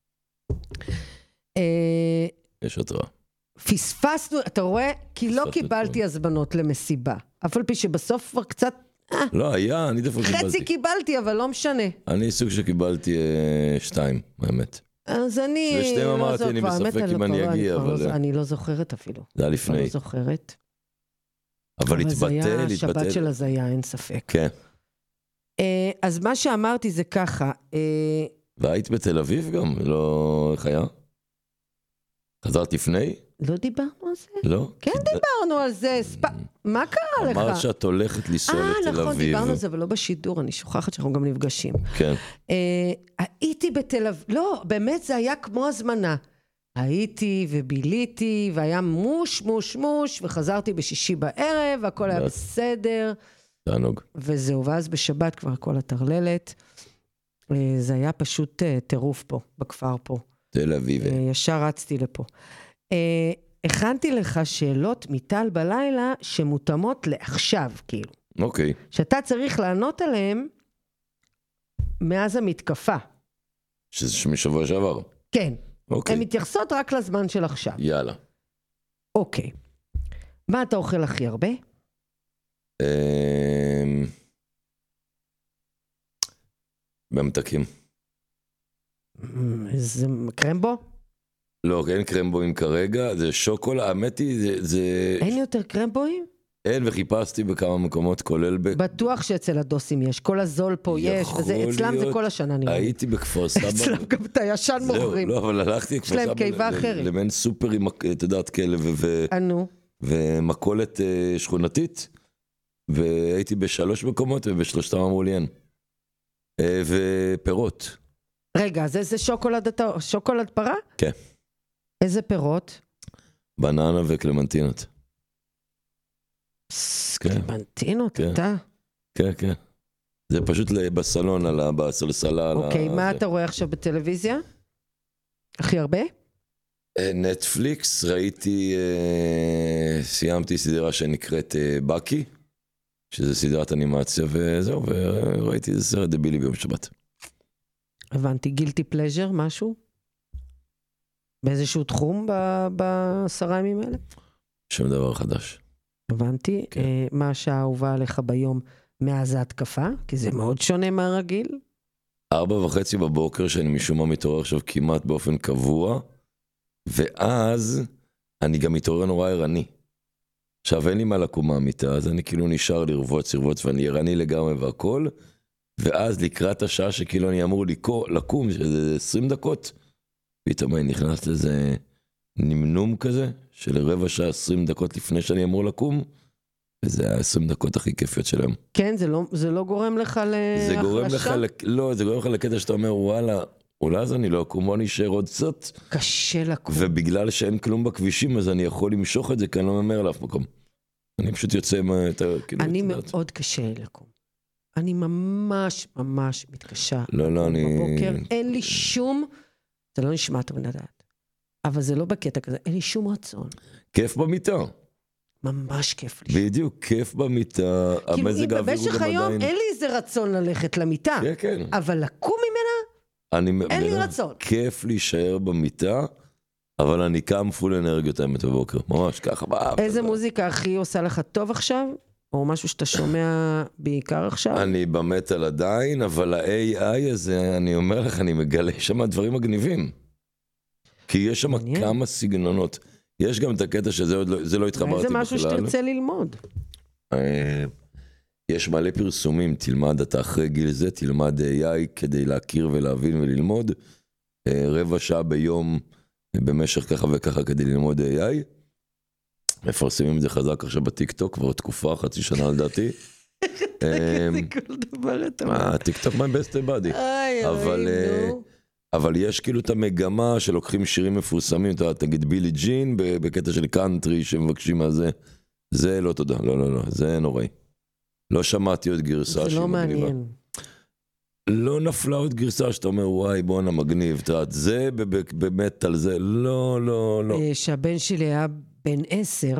יש התראה. פספסנו, אתה רואה? כי לא קיבלתי הזמנות למסיבה. אף על פי שבסוף כבר קצת... לא, היה, אני דווקא קיבלתי. חצי קיבלתי, אבל לא משנה. אני סוג שקיבלתי 2, האמת. אז אני... ושתיים אמרתי, אני בספק אם אני אגיע, אבל... אני לא זוכרת אפילו. זה היה לפני. אני לא זוכרת. אבל התבטל. אבל זה היה השבת של הזיה, אין ספק. כן. אז מה שאמרתי זה ככה. והיית בתל אביב גם? לא חיה? חזרת לפני? לא דיברנו על זה? לא? כן דיברנו על זה. מה קרה לך? אמרת שאת הולכת לנסוע לתל אביב. נכון, דיברנו על זה, אבל לא בשידור, אני שוכחת שאנחנו גם נפגשים. כן. הייתי בתל אביב, לא, באמת זה היה כמו הזמנה. הייתי וביליתי, והיה מוש, וחזרתי בשישי בערב, והכל היה בסדר. תענוג. וזהו, ואז בשבת כבר הכל התרללת. זה היה פשוט טירוף פה, בכפר פה. תל אביב. ישר רצתי לפה. הכנתי לך שאלות מטל בלילה שמותאמות לעכשיו, כאילו. אוקיי. שאתה צריך לענות עליהן מאז המתקפה. שזה משבוע שעבר. כן. אוקיי. הן מתייחסות רק לזמן של עכשיו. יאללה. אוקיי. מה אתה אוכל הכי הרבה? במתקים. זה קרמבו? לא, אין קרמבוים כרגע, זה שוקולד, האמת היא, זה... אין יותר קרמבוים? אין, וחיפשתי בכמה מקומות, כולל בטוח שאצל הדוסים יש, כל הזול פה יש, וזה אצלם זה כל השנה נראה. הייתי בכפר סבא. אצלם גם את הישן מוכרים. לא, אבל הלכתי לכפר סבא. יש להם קיבה אחרת. למעין סופר עם, את יודעת, כלב ומקולת שכונתית, והייתי בשלוש מקומות, ובשלושתם אמרו לי אין. ופירות. רגע, זה שוקולד פרה? כן. איזה פירות? בננה וקלמנטינות. קלמנטינות, אתה? כן, כן. זה פשוט בסלון, בסלסלה. אוקיי, מה אתה רואה עכשיו בטלוויזיה? הכי הרבה? נטפליקס, ראיתי, סיימתי סדרה שנקראת בקי, שזה סדרת אנימציה, וזהו, וראיתי איזה סרט דבילי ביום שבת. הבנתי, גילטי פלז'ר, משהו? באיזשהו תחום ב10 ימים האלה? שום דבר חדש. הבנתי. כן. מה השעה האהובה עליך ביום מאז ההתקפה? כי זה מאוד שונה מהרגיל. 4:30 בבוקר, שאני משום מה מתעורר עכשיו כמעט באופן קבוע, ואז אני גם מתעורר נורא ערני. עכשיו אין לי מה לקום מהמיטה, אז אני כאילו נשאר לרבוץ, ואני ערני לגמרי והכל, ואז לקראת השעה שכאילו אני אמור לקום, שזה 20 דקות, פתאום אני נכנס לזה נמנום כזה, של רבע שעה 20 דקות לפני שאני אמור לקום, וזה ה-20 דקות הכי כיפיות שלהם. כן, זה לא גורם לך להחלשה? לא, זה גורם לך לקטע שאתה אומר, וואלה, אולי אז אני לא אקום, בוא נשאר עוד קצת. קשה לקום. ובגלל שאין כלום בכבישים, אז אני יכול למשוך את זה, כי אני לא ממהר לאף מקום. אני פשוט יוצא אני מאוד קשה לקום. אני ממש מתקשה. לא, בבוקר, אין לי שום, זה לא נשמע טוב לדעת, אבל זה לא בקטע כזה, אין לי שום רצון. כיף במיטה. ממש כיף לי. בדיוק, כיף במיטה, המזג האוויר הוא גם במשך היום אין לי איזה רצון ללכת למיטה. כן. אבל לקום ממנה, אין לי רצון. כיף להישאר במיטה, אבל אני קם פול אנרגיות האמת בבוקר, ממש ככה. איזה מוזיקה הכי עושה לך טוב עכשיו? או משהו שאתה שומע בעיקר עכשיו? אני במטל עדיין, אבל ה-AI הזה, אני אומר לך, אני מגלה שם דברים מגניבים. כי יש שם כמה סגנונות. יש גם את הקטע שזה לא התחברתי בכלל. זה משהו שתרצה ללמוד. יש מלא פרסומים, תלמד אתה אחרי גיל זה, תלמד AI כדי להכיר ולהבין וללמוד. רבע שעה ביום במשך ככה וככה כדי ללמוד AI. מפרסמים את זה חזק עכשיו בטיקטוק, כבר תקופה, חצי שנה לדעתי. זה כל דבר אתה אומר. טיקטוק my best buddy. אבל יש כאילו את המגמה שלוקחים שירים מפורסמים, תגיד בילי ג'ין בקטע של קאנטרי שמבקשים על זה. זה לא תודה, לא, זה נוראי. לא שמעתי עוד גרסה שהיא מגניבה. זה לא מעניין. לא נפלה עוד גרסה שאתה אומר, וואי, בואנה מגניב, זה באמת על זה, לא. שהבן שלי היה בן 10,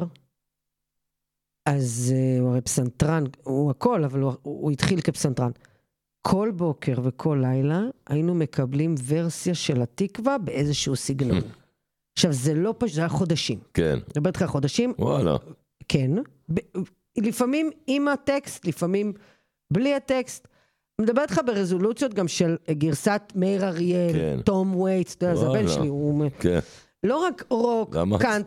אז הוא הרי פסנתרן, הוא הכל, אבל הוא התחיל כפסנתרן. כל בוקר וכל לילה היינו מקבלים ורסיה של התקווה באיזשהו סגנון. עכשיו, זה לא פשוט, זה היה חודשים. כן. מדברת לך חודשים. וואלה. כן. לפעמים עם הטקסט, לפעמים בלי הטקסט. מדברת לך ברזולוציות גם של גרסת מאיר אריאל, תום וייטס, זה הבן שלי, הוא... לא רק רוק, קאנטרי,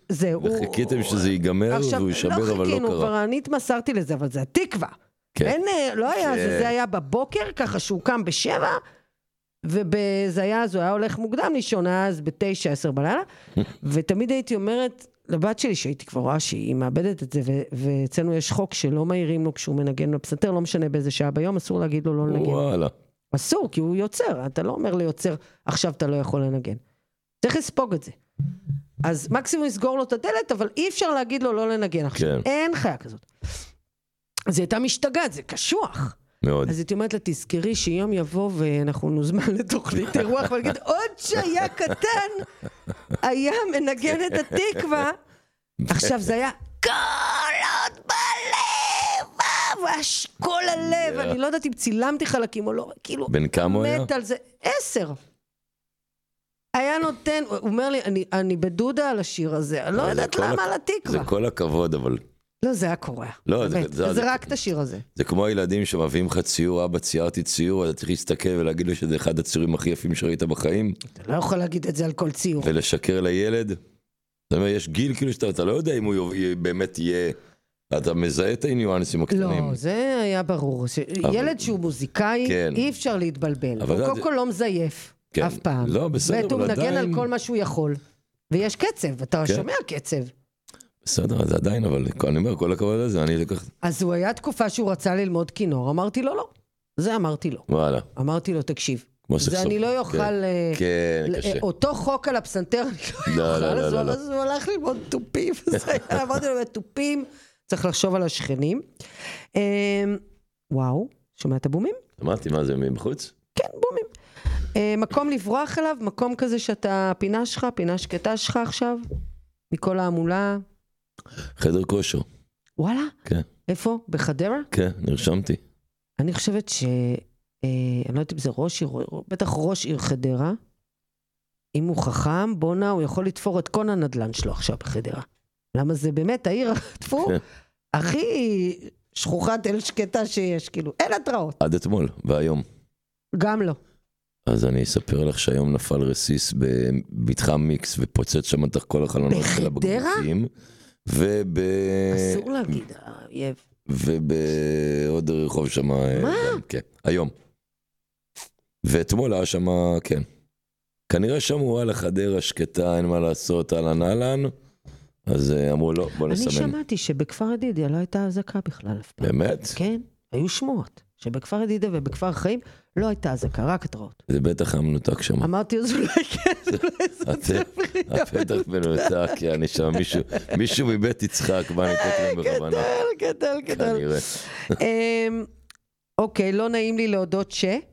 זהו. וחיכיתם שזה ייגמר והוא יישבר, אבל לא קרה. לא חיכינו, כבר אני התמסרתי לזה, אבל זה התקווה. אין, לא היה, זה היה בבוקר, ככה שהוא קם ב7, וזה היה, אז הוא היה הולך מוקדם לישון, אז ב9-10 בלילה, ותמיד הייתי אומרת לבת שלי, שהייתי כבר רואה שהיא מאבדת את זה, ואצלנו יש חוק שלא מהירים לו כשהוא מנגן בפסנתר, לא משנה באיזה שעה ביום, אסור להגיד לו לא לנגן. וואלה. אסור, כי הוא יוצר, אתה לא אומר ליוצר, עכשיו אתה לא יכול לנגן. צריך לספוג את זה. אז מקסימום יסגור לו את הדלת, אבל אי אפשר להגיד לו לא לנגן עכשיו. כן. אין חיה כזאת. אז היא הייתה משתגעת, זה קשוח. מאוד. אז הייתי אומרת לה, תזכרי שיום יבוא ואנחנו נוזמן לתוכנית אירוח, ולהגיד, עוד שהיה קטן, היה מנגן את התקווה. עכשיו זה היה קולות בלב, ואשכול הלב, אני לא יודעת אם צילמתי חלקים או לא, כאילו, בן כמה היה? מת על זה, 10. היה נותן, הוא אומר לי, אני בדודה על השיר הזה, אני לא יודעת למה על התקווה. זה כל הכבוד, אבל... לא, זה היה קורע. לא, זה רק את השיר הזה. זה כמו הילדים שמביאים לך ציור, אבא ציירתי ציור, אתה צריך להסתכל ולהגיד לו שזה אחד הציורים הכי יפים שראית בחיים. אתה לא יכול להגיד את זה על כל ציור. ולשקר לילד. זאת אומרת, יש גיל כאילו שאתה לא יודע אם הוא באמת יהיה... אתה מזהה את הניואנסים הקטנים. לא, זה היה ברור. ילד שהוא מוזיקאי, אי אפשר להתבלבל. הוא קודם כל לא מזייף. אף פעם. לא, בסדר, והוא מנגן על כל מה שהוא יכול. ויש קצב, אתה שומע קצב. בסדר, זה עדיין, אבל אני אומר, כל הכבוד הזה, אני לקח... אז הוא היה תקופה שהוא רצה ללמוד כינור, אמרתי לו לא. זה אמרתי לו. וואלה. אמרתי לו, תקשיב. זה אני לא יוכל... כן, קשה. אותו חוק על הפסנתר, אני לא יוכל, אז הוא הלך ללמוד טופים. אמרתי לו, טופים, צריך לחשוב על השכנים. וואו, שומע את הבומים? אמרתי, מה זה, מבחוץ? כן, בומים. מקום לברוח אליו, מקום כזה שאתה, פינה שלך, פינה שקטה שלך עכשיו, מכל העמולה. חדר כושר. וואלה? כן. איפה? בחדרה? כן, נרשמתי. אני חושבת אני לא יודעת אם זה ראש עיר, בטח ראש עיר חדרה. אם הוא חכם, בונה, הוא יכול לתפור את כל הנדלן שלו עכשיו בחדרה. למה זה באמת העיר, תפור, הכי שכוחת אל שקטה שיש, כאילו, אין התראות. עד אתמול, והיום. גם לא. אז אני אספר לך שהיום נפל רסיס במתחם מיקס, ופוצץ שם את כל החלונות של הבקבוקים. אסור להגיד, אויב. ובעוד רחוב שם... מה? כן, היום. ואתמול היה שם, כן. כנראה שמעו על החדרה שקטה, אין מה לעשות, על הנעלן, אז אמרו לא, בוא נסמן. אני שמעתי שבכפר ידידיה לא הייתה הזקה בכלל. באמת? כן, היו שמועות. שבכפר ידידיה ובכפר חיים לא הייתה הזקה, רק התראות. זה בטח המנותק שם. אמרתי, אז אולי כן, אולי זה הפתח מנותק, כי אני שם מישהו מבית יצחק, מה אני כותבים בכוונה. גדל. כנראה. אוקיי, לא נעים לי להודות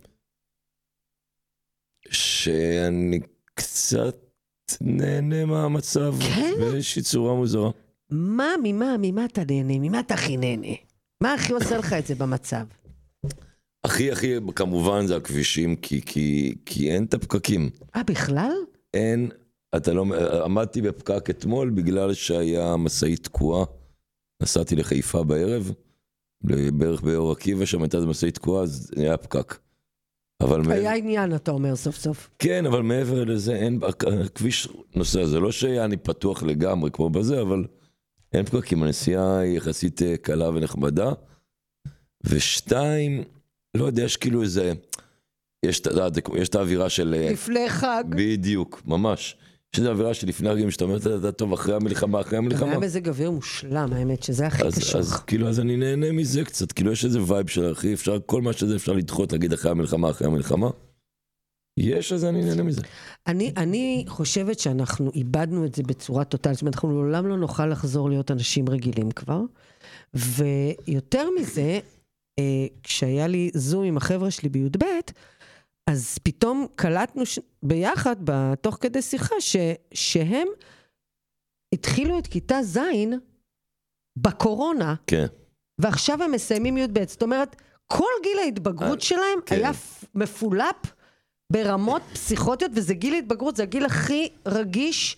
שאני קצת נהנה מהמצב, באיזושהי צורה מוזרה. ממה אתה נהנה? ממה אתה הכי נהנה? מה הכי עושה לך את זה במצב? הכי, כמובן זה הכבישים, כי אין את הפקקים. בכלל? אין, אתה לא, עמדתי בפקק אתמול, בגלל שהיה מסעית תקועה, נסעתי לחיפה בערב, בערך באור עקיבא, שם הייתה מסעית תקועה, אז היה פקק. היה עניין, אתה אומר, סוף סוף. כן, אבל מעבר לזה, אין, הכביש נוסע, זה לא שאני פתוח לגמרי כמו בזה, אבל אין פקקים, הנסיעה היא יחסית קלה ונחמדה, ושתיים, לא יודע, יש כאילו איזה, יש את האווירה של... לפני חג. בדיוק, ממש. יש את האווירה של לפני חגים, שאתה אומרת, אתה טוב, אחרי המלחמה. היה מזג אוויר מושלם, האמת, שזה הכי קשור. אז כאילו, אז אני נהנה מזה קצת, כאילו יש איזה וייב של הכי, אפשר, כל מה שזה אפשר לדחות, להגיד אחרי המלחמה. יש, אז אני נהנה מזה. אני חושבת שאנחנו איבדנו את זה בצורה טוטלית, זאת אומרת, אנחנו לעולם לא נוכל לחזור להיות אנשים רגילים כבר, ויותר מזה, כשהיה לי זום עם החבר'ה שלי בי"ב, אז פתאום קלטנו ביחד, בתוך כדי שיחה, שהם התחילו את כיתה זין בקורונה, כן. ועכשיו הם מסיימים י"ב, זאת אומרת, כל גיל ההתבגרות שלהם היה מפולפ ברמות פסיכוטיות, וזה גיל ההתבגרות, זה הגיל הכי רגיש,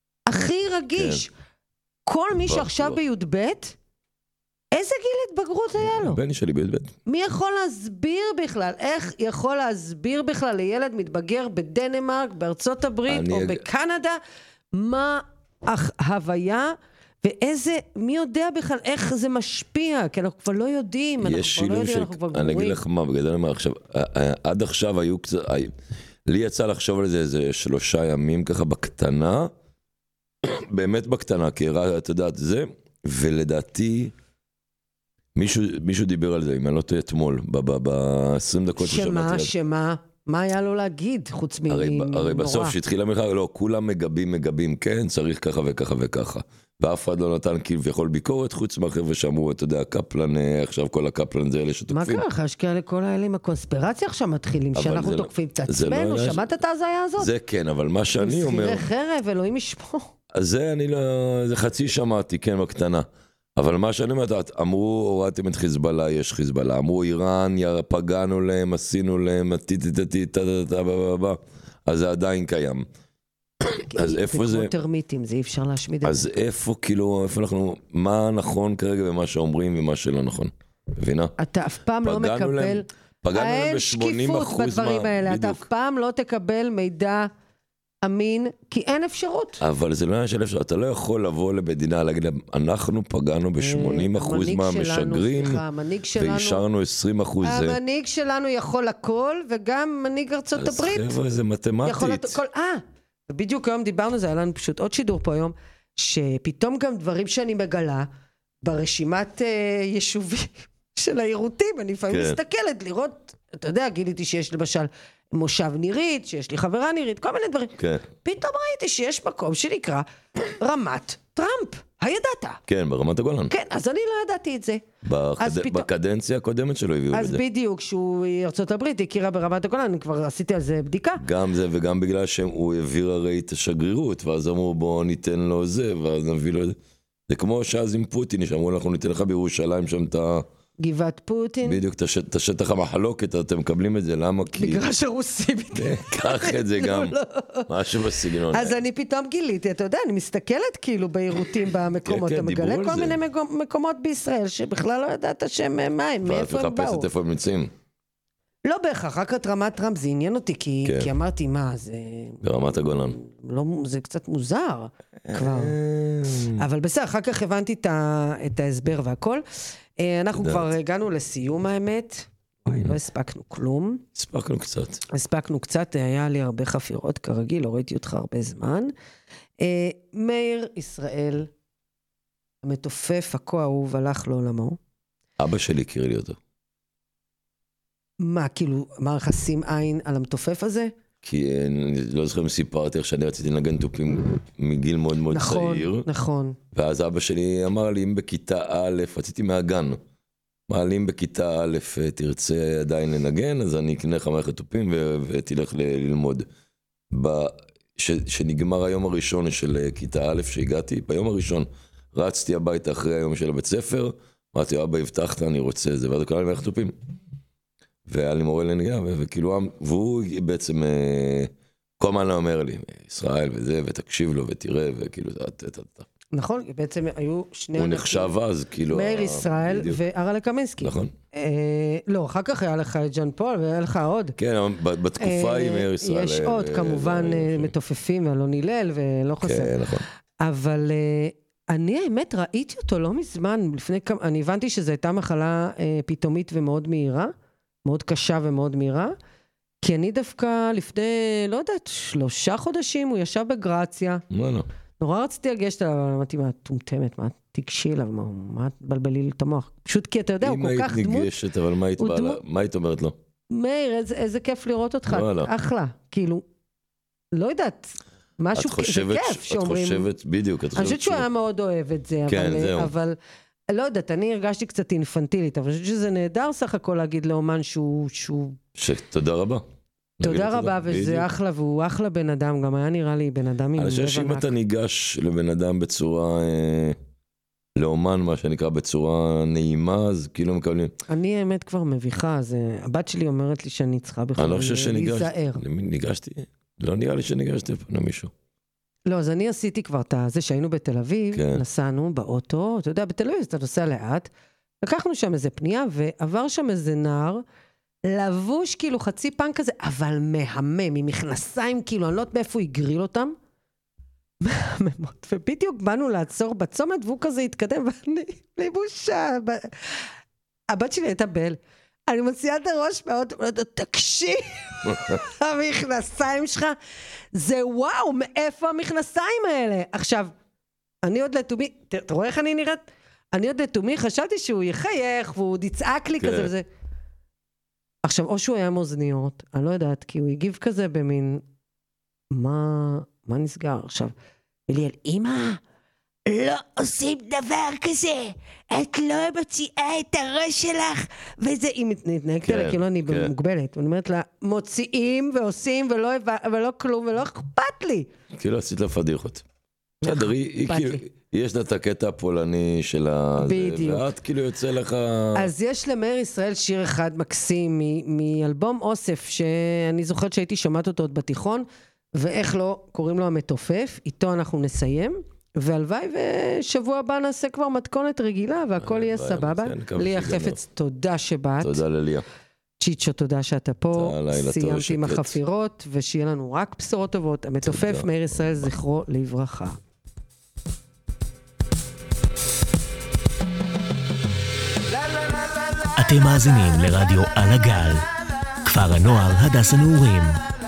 כל מי שעכשיו בי"ב, איזה גיל התבגרות היה לו? בני שלי בי"ב. מי יכול להסביר בכלל? איך יכול להסביר בכלל לילד מתבגר בדנמרק, בארצות הברית או בקנדה? מה הוויה, ואיזה, מי יודע בכלל איך זה משפיע, כי אנחנו כבר לא יודעים, יש שילוב של, אני אגיד לך מה, בגלל מה עכשיו, עד עכשיו היו קצת, לי יצא לחשוב על זה איזה 3 ימים ככה בקטנה, באמת בקטנה, כי אתה יודעת זה, ולדעתי, מישהו דיבר על זה, אם אני לא טועה אתמול, ב-20 דקות שמה? מה היה לו להגיד, חוץ הרי בסוף שהתחילה המלחמה, לא, כולם מגבים, כן, צריך ככה וככה וככה. ואף אחד לא נתן כביכול ביקורת, חוץ מהחבר'ה שאמרו, אתה יודע, קפלן, עכשיו כל הקפלן זה אלה שתוקפים. מה קרה? יש כאלה כל האלה עם הקונספירציה עכשיו מתחילים, שאנחנו תוקפים את עצמנו, שמעת את ההזיה הזאת? זה כן, אבל מה שאני אומר... סחירי חרב, אלוהים ישמור. אז זה אני לא... זה חצי שמעתי, כן, בקטנה. אבל מה שאני אומרת, אמרו, הורדתם את חיזבאללה, יש חיזבאללה. אמרו, איראן, פגענו להם, עשינו להם, אז זה עדיין קיים. אז איפה זה... זה כמו טרמיטים, זה אי אפשר להשמיד את זה. אז איפה, כאילו, איפה אנחנו... מה נכון כרגע במה שאומרים ומה שלא נכון? מבינה? אתה אף פעם לא מקבל... פגענו להם ב-80% שקיפות בדברים האלה. אתה אף פעם לא תקבל מידע אמין, כי אין אפשרות. אבל זה לא עניין של אפשרות. אתה לא יכול לבוא למדינה, להגיד להם, אנחנו פגענו ב-80% מהמשגרים, ואישרנו 20%. המנהיג שלנו יכול הכל, וגם מנהיג ארצות הברית. אז חבר'ה, זה מתמטית. בדיוק היום דיברנו, זה היה לנו פשוט עוד שידור פה היום, שפתאום גם דברים שאני מגלה, ברשימת יישובים של העירותים, אני לפעמים מסתכלת לראות, אתה יודע, גיליתי שיש למשל מושב נירית, שיש לי חברה נירית, כל מיני דברים. פתאום ראיתי שיש מקום שנקרא רמת טראמפ. הידעת? כן, ברמת הגולן. כן, אז אני לא ידעתי את זה. בקדנציה הקודמת שלו הביאו את זה. אז בדיוק, שהוא ארצות הברית הכירה ברמת הגולן, אני כבר עשיתי על זה בדיקה. גם זה וגם בגלל שהוא העביר הרי את השגרירות, ואז אמרו בוא ניתן לו זה, ואז נביא לו את זה. זה כמו שאז עם פוטין, שאמרו אנחנו ניתן לך בירושלים שם את ה... גבעת פוטין. בדיוק, את השטח המחלוקת, אתם מקבלים את זה, למה? מגרש הרוסי. קח את זה גם, משהו בסגנון. אז אני פתאום גיליתי, אתה יודע, אני מסתכלת כאילו בעירותים במקומות, אתה מגלה כל מיני מקומות בישראל, שבכלל לא ידעת שהם מים, מאיפה הם באו. וחפשת איפה הם נמצאים. לא בהכרח, רק את רמת טראמפ, זה עניין אותי, כי אמרתי, מה, זה... ברמת הגולן. זה קצת מוזר כבר. אבל בסדר, אחר כך הבנתי את ההסבר והכל. אנחנו כבר הגענו לסיום האמת, לא הספקנו כלום. הספקנו קצת, היה לי הרבה חפירות כרגיל, לא ראיתי אותך הרבה זמן. מאיר ישראל, המתופף, הכה אהוב, הלך לעולמו. אבא שלי הכיר לי אותו. מה, כאילו, אמר לך שים עין על המתופף הזה? כי אני לא זוכר אם סיפרתי איך שאני רציתי לנגן תופים מגיל מאוד מאוד צעיר. נכון. ואז אבא שלי אמר לי, אם בכיתה א', רציתי מהגן, אם בכיתה א' תרצה עדיין לנגן, אז אני אקנה לך מערכת תופים ותלך ללמוד. שנגמר היום הראשון של כיתה א' שהגעתי, ביום הראשון רצתי הביתה אחרי היום של הבית ספר, אמרתי, אבא הבטחת, אני רוצה זה, ואז קנה לי מערכת תופים. והיה לי מורה לנגינה, וכאילו, והוא בעצם, כל מה לא אומר לי, ישראל וזה, ותקשיב לו ותראה, וכאילו, נכון, בעצם היו שני... הוא נחשב אז, כאילו... מאיר ישראל וארלה קמינסקי. נכון. לא, אחר כך היה לך את ג'אן פול, והיה לך עוד. כן, בתקופה היא מאיר ישראל. יש עוד, כמובן, מתופפים, ואלון הלל, ולא חסר. כן, נכון. אבל... אני האמת ראיתי אותו לא מזמן, אני הבנתי שזו הייתה מחלה פתאומית ומאוד מהירה, מאוד קשה ומאוד מהירה, כי אני דווקא לפני, לא יודעת, 3 חודשים, הוא ישב בגרציה. לא. נורא רציתי לגשת עליו, אבל אמרתי, מה, תומתמת, מה, תגשי אליו, מה תבלבלי לי את המוח? פשוט כי אתה יודע, הוא כל כך דמות. אם היית ניגשת, אבל מה היית אומרת לו? מאיר, איזה כיף לראות אותך, אחלה, כאילו, לא יודעת, משהו, זה כיף שאומרים. את חושבת, בדיוק. אני חושבת שהוא היה מאוד אוהב את זה, אבל לא יודעת, אני הרגשתי קצת אינפנטילית, אבל אני חושבת שזה נהדר סך הכל להגיד לאומן שהוא... תודה רבה. תודה רבה, וזה אחלה, והוא אחלה בן אדם, גם היה נראה לי בן אדם עם לב ענק. אני חושב שאם אתה ניגש לבן אדם בצורה, לאומן, מה שנקרא, בצורה נעימה, אז כאילו מקבלים... אני האמת כבר מביכה, הבת שלי אומרת לי שאני צריכה בכלל להיזהר. ניגשתי, לא נראה לי שניגשתי לפני מישהו. לא, אז אני עשיתי כבר את זה שהיינו בתל אביב, נסענו באוטו, אתה יודע, בתל אביב אתה נוסע לאט, לקחנו שם איזה פנייה, ועבר שם איזה נער, לבוש כאילו חצי פן כזה, אבל מהמם, עם מכנסיים כאילו, אני לא יודעת מאיפה הוא הגריל אותם, מהממות, ובדיוק באנו לעצור בצומת, והוא כזה התקדם, ואני, בלי בושה, הבת שלי הייתה בל, אני מוציאה את הראש מאוד, תקשיב, המכנסיים שלך, זה וואו, מאיפה המכנסיים האלה? עכשיו, אני עוד לתומי, אתה רואה איך אני נראית? אני עוד לתומי, חשבתי שהוא יחייך, והוא יצעק לי כזה וזה. עכשיו, או שהוא היה מאוזניות, אני לא יודעת, כי הוא הגיב כזה במין, מה נסגר עכשיו? אליאל, אמא, לא עושים דבר כזה, את לא מוציאה את הראש שלך, וזה, היא מתנהגת לה, כאילו אני מוגבלת, אני אומרת לה, מוציאים ועושים ולא כלום, ולא אכפת לי. כאילו עשית לה פדיחות. בסדר, יש לה את הקטע הפולני שלה, ואת כאילו יוצא לך... אז יש למאיר ישראל שיר אחד מקסים, מאלבום אוסף, שאני זוכרת שהייתי שומעת אותו עוד בתיכון, ואיך לא, קוראים לו המתופף, איתו אנחנו נסיים, והלוואי ושבוע הבא נעשה כבר מתכונת רגילה, והכל יהיה סבבה. ליה חפץ, תודה שבאת. תודה לליה. צ'יצ'ו, תודה שאתה פה. סיימתי עם החפירות, ושיהיה לנו רק בשורות טובות. המתופף, מאיר ישראל, זכרו לברכה. אתם מאזינים לרדיו על הגל, כפר הנוער הדס הנעורים.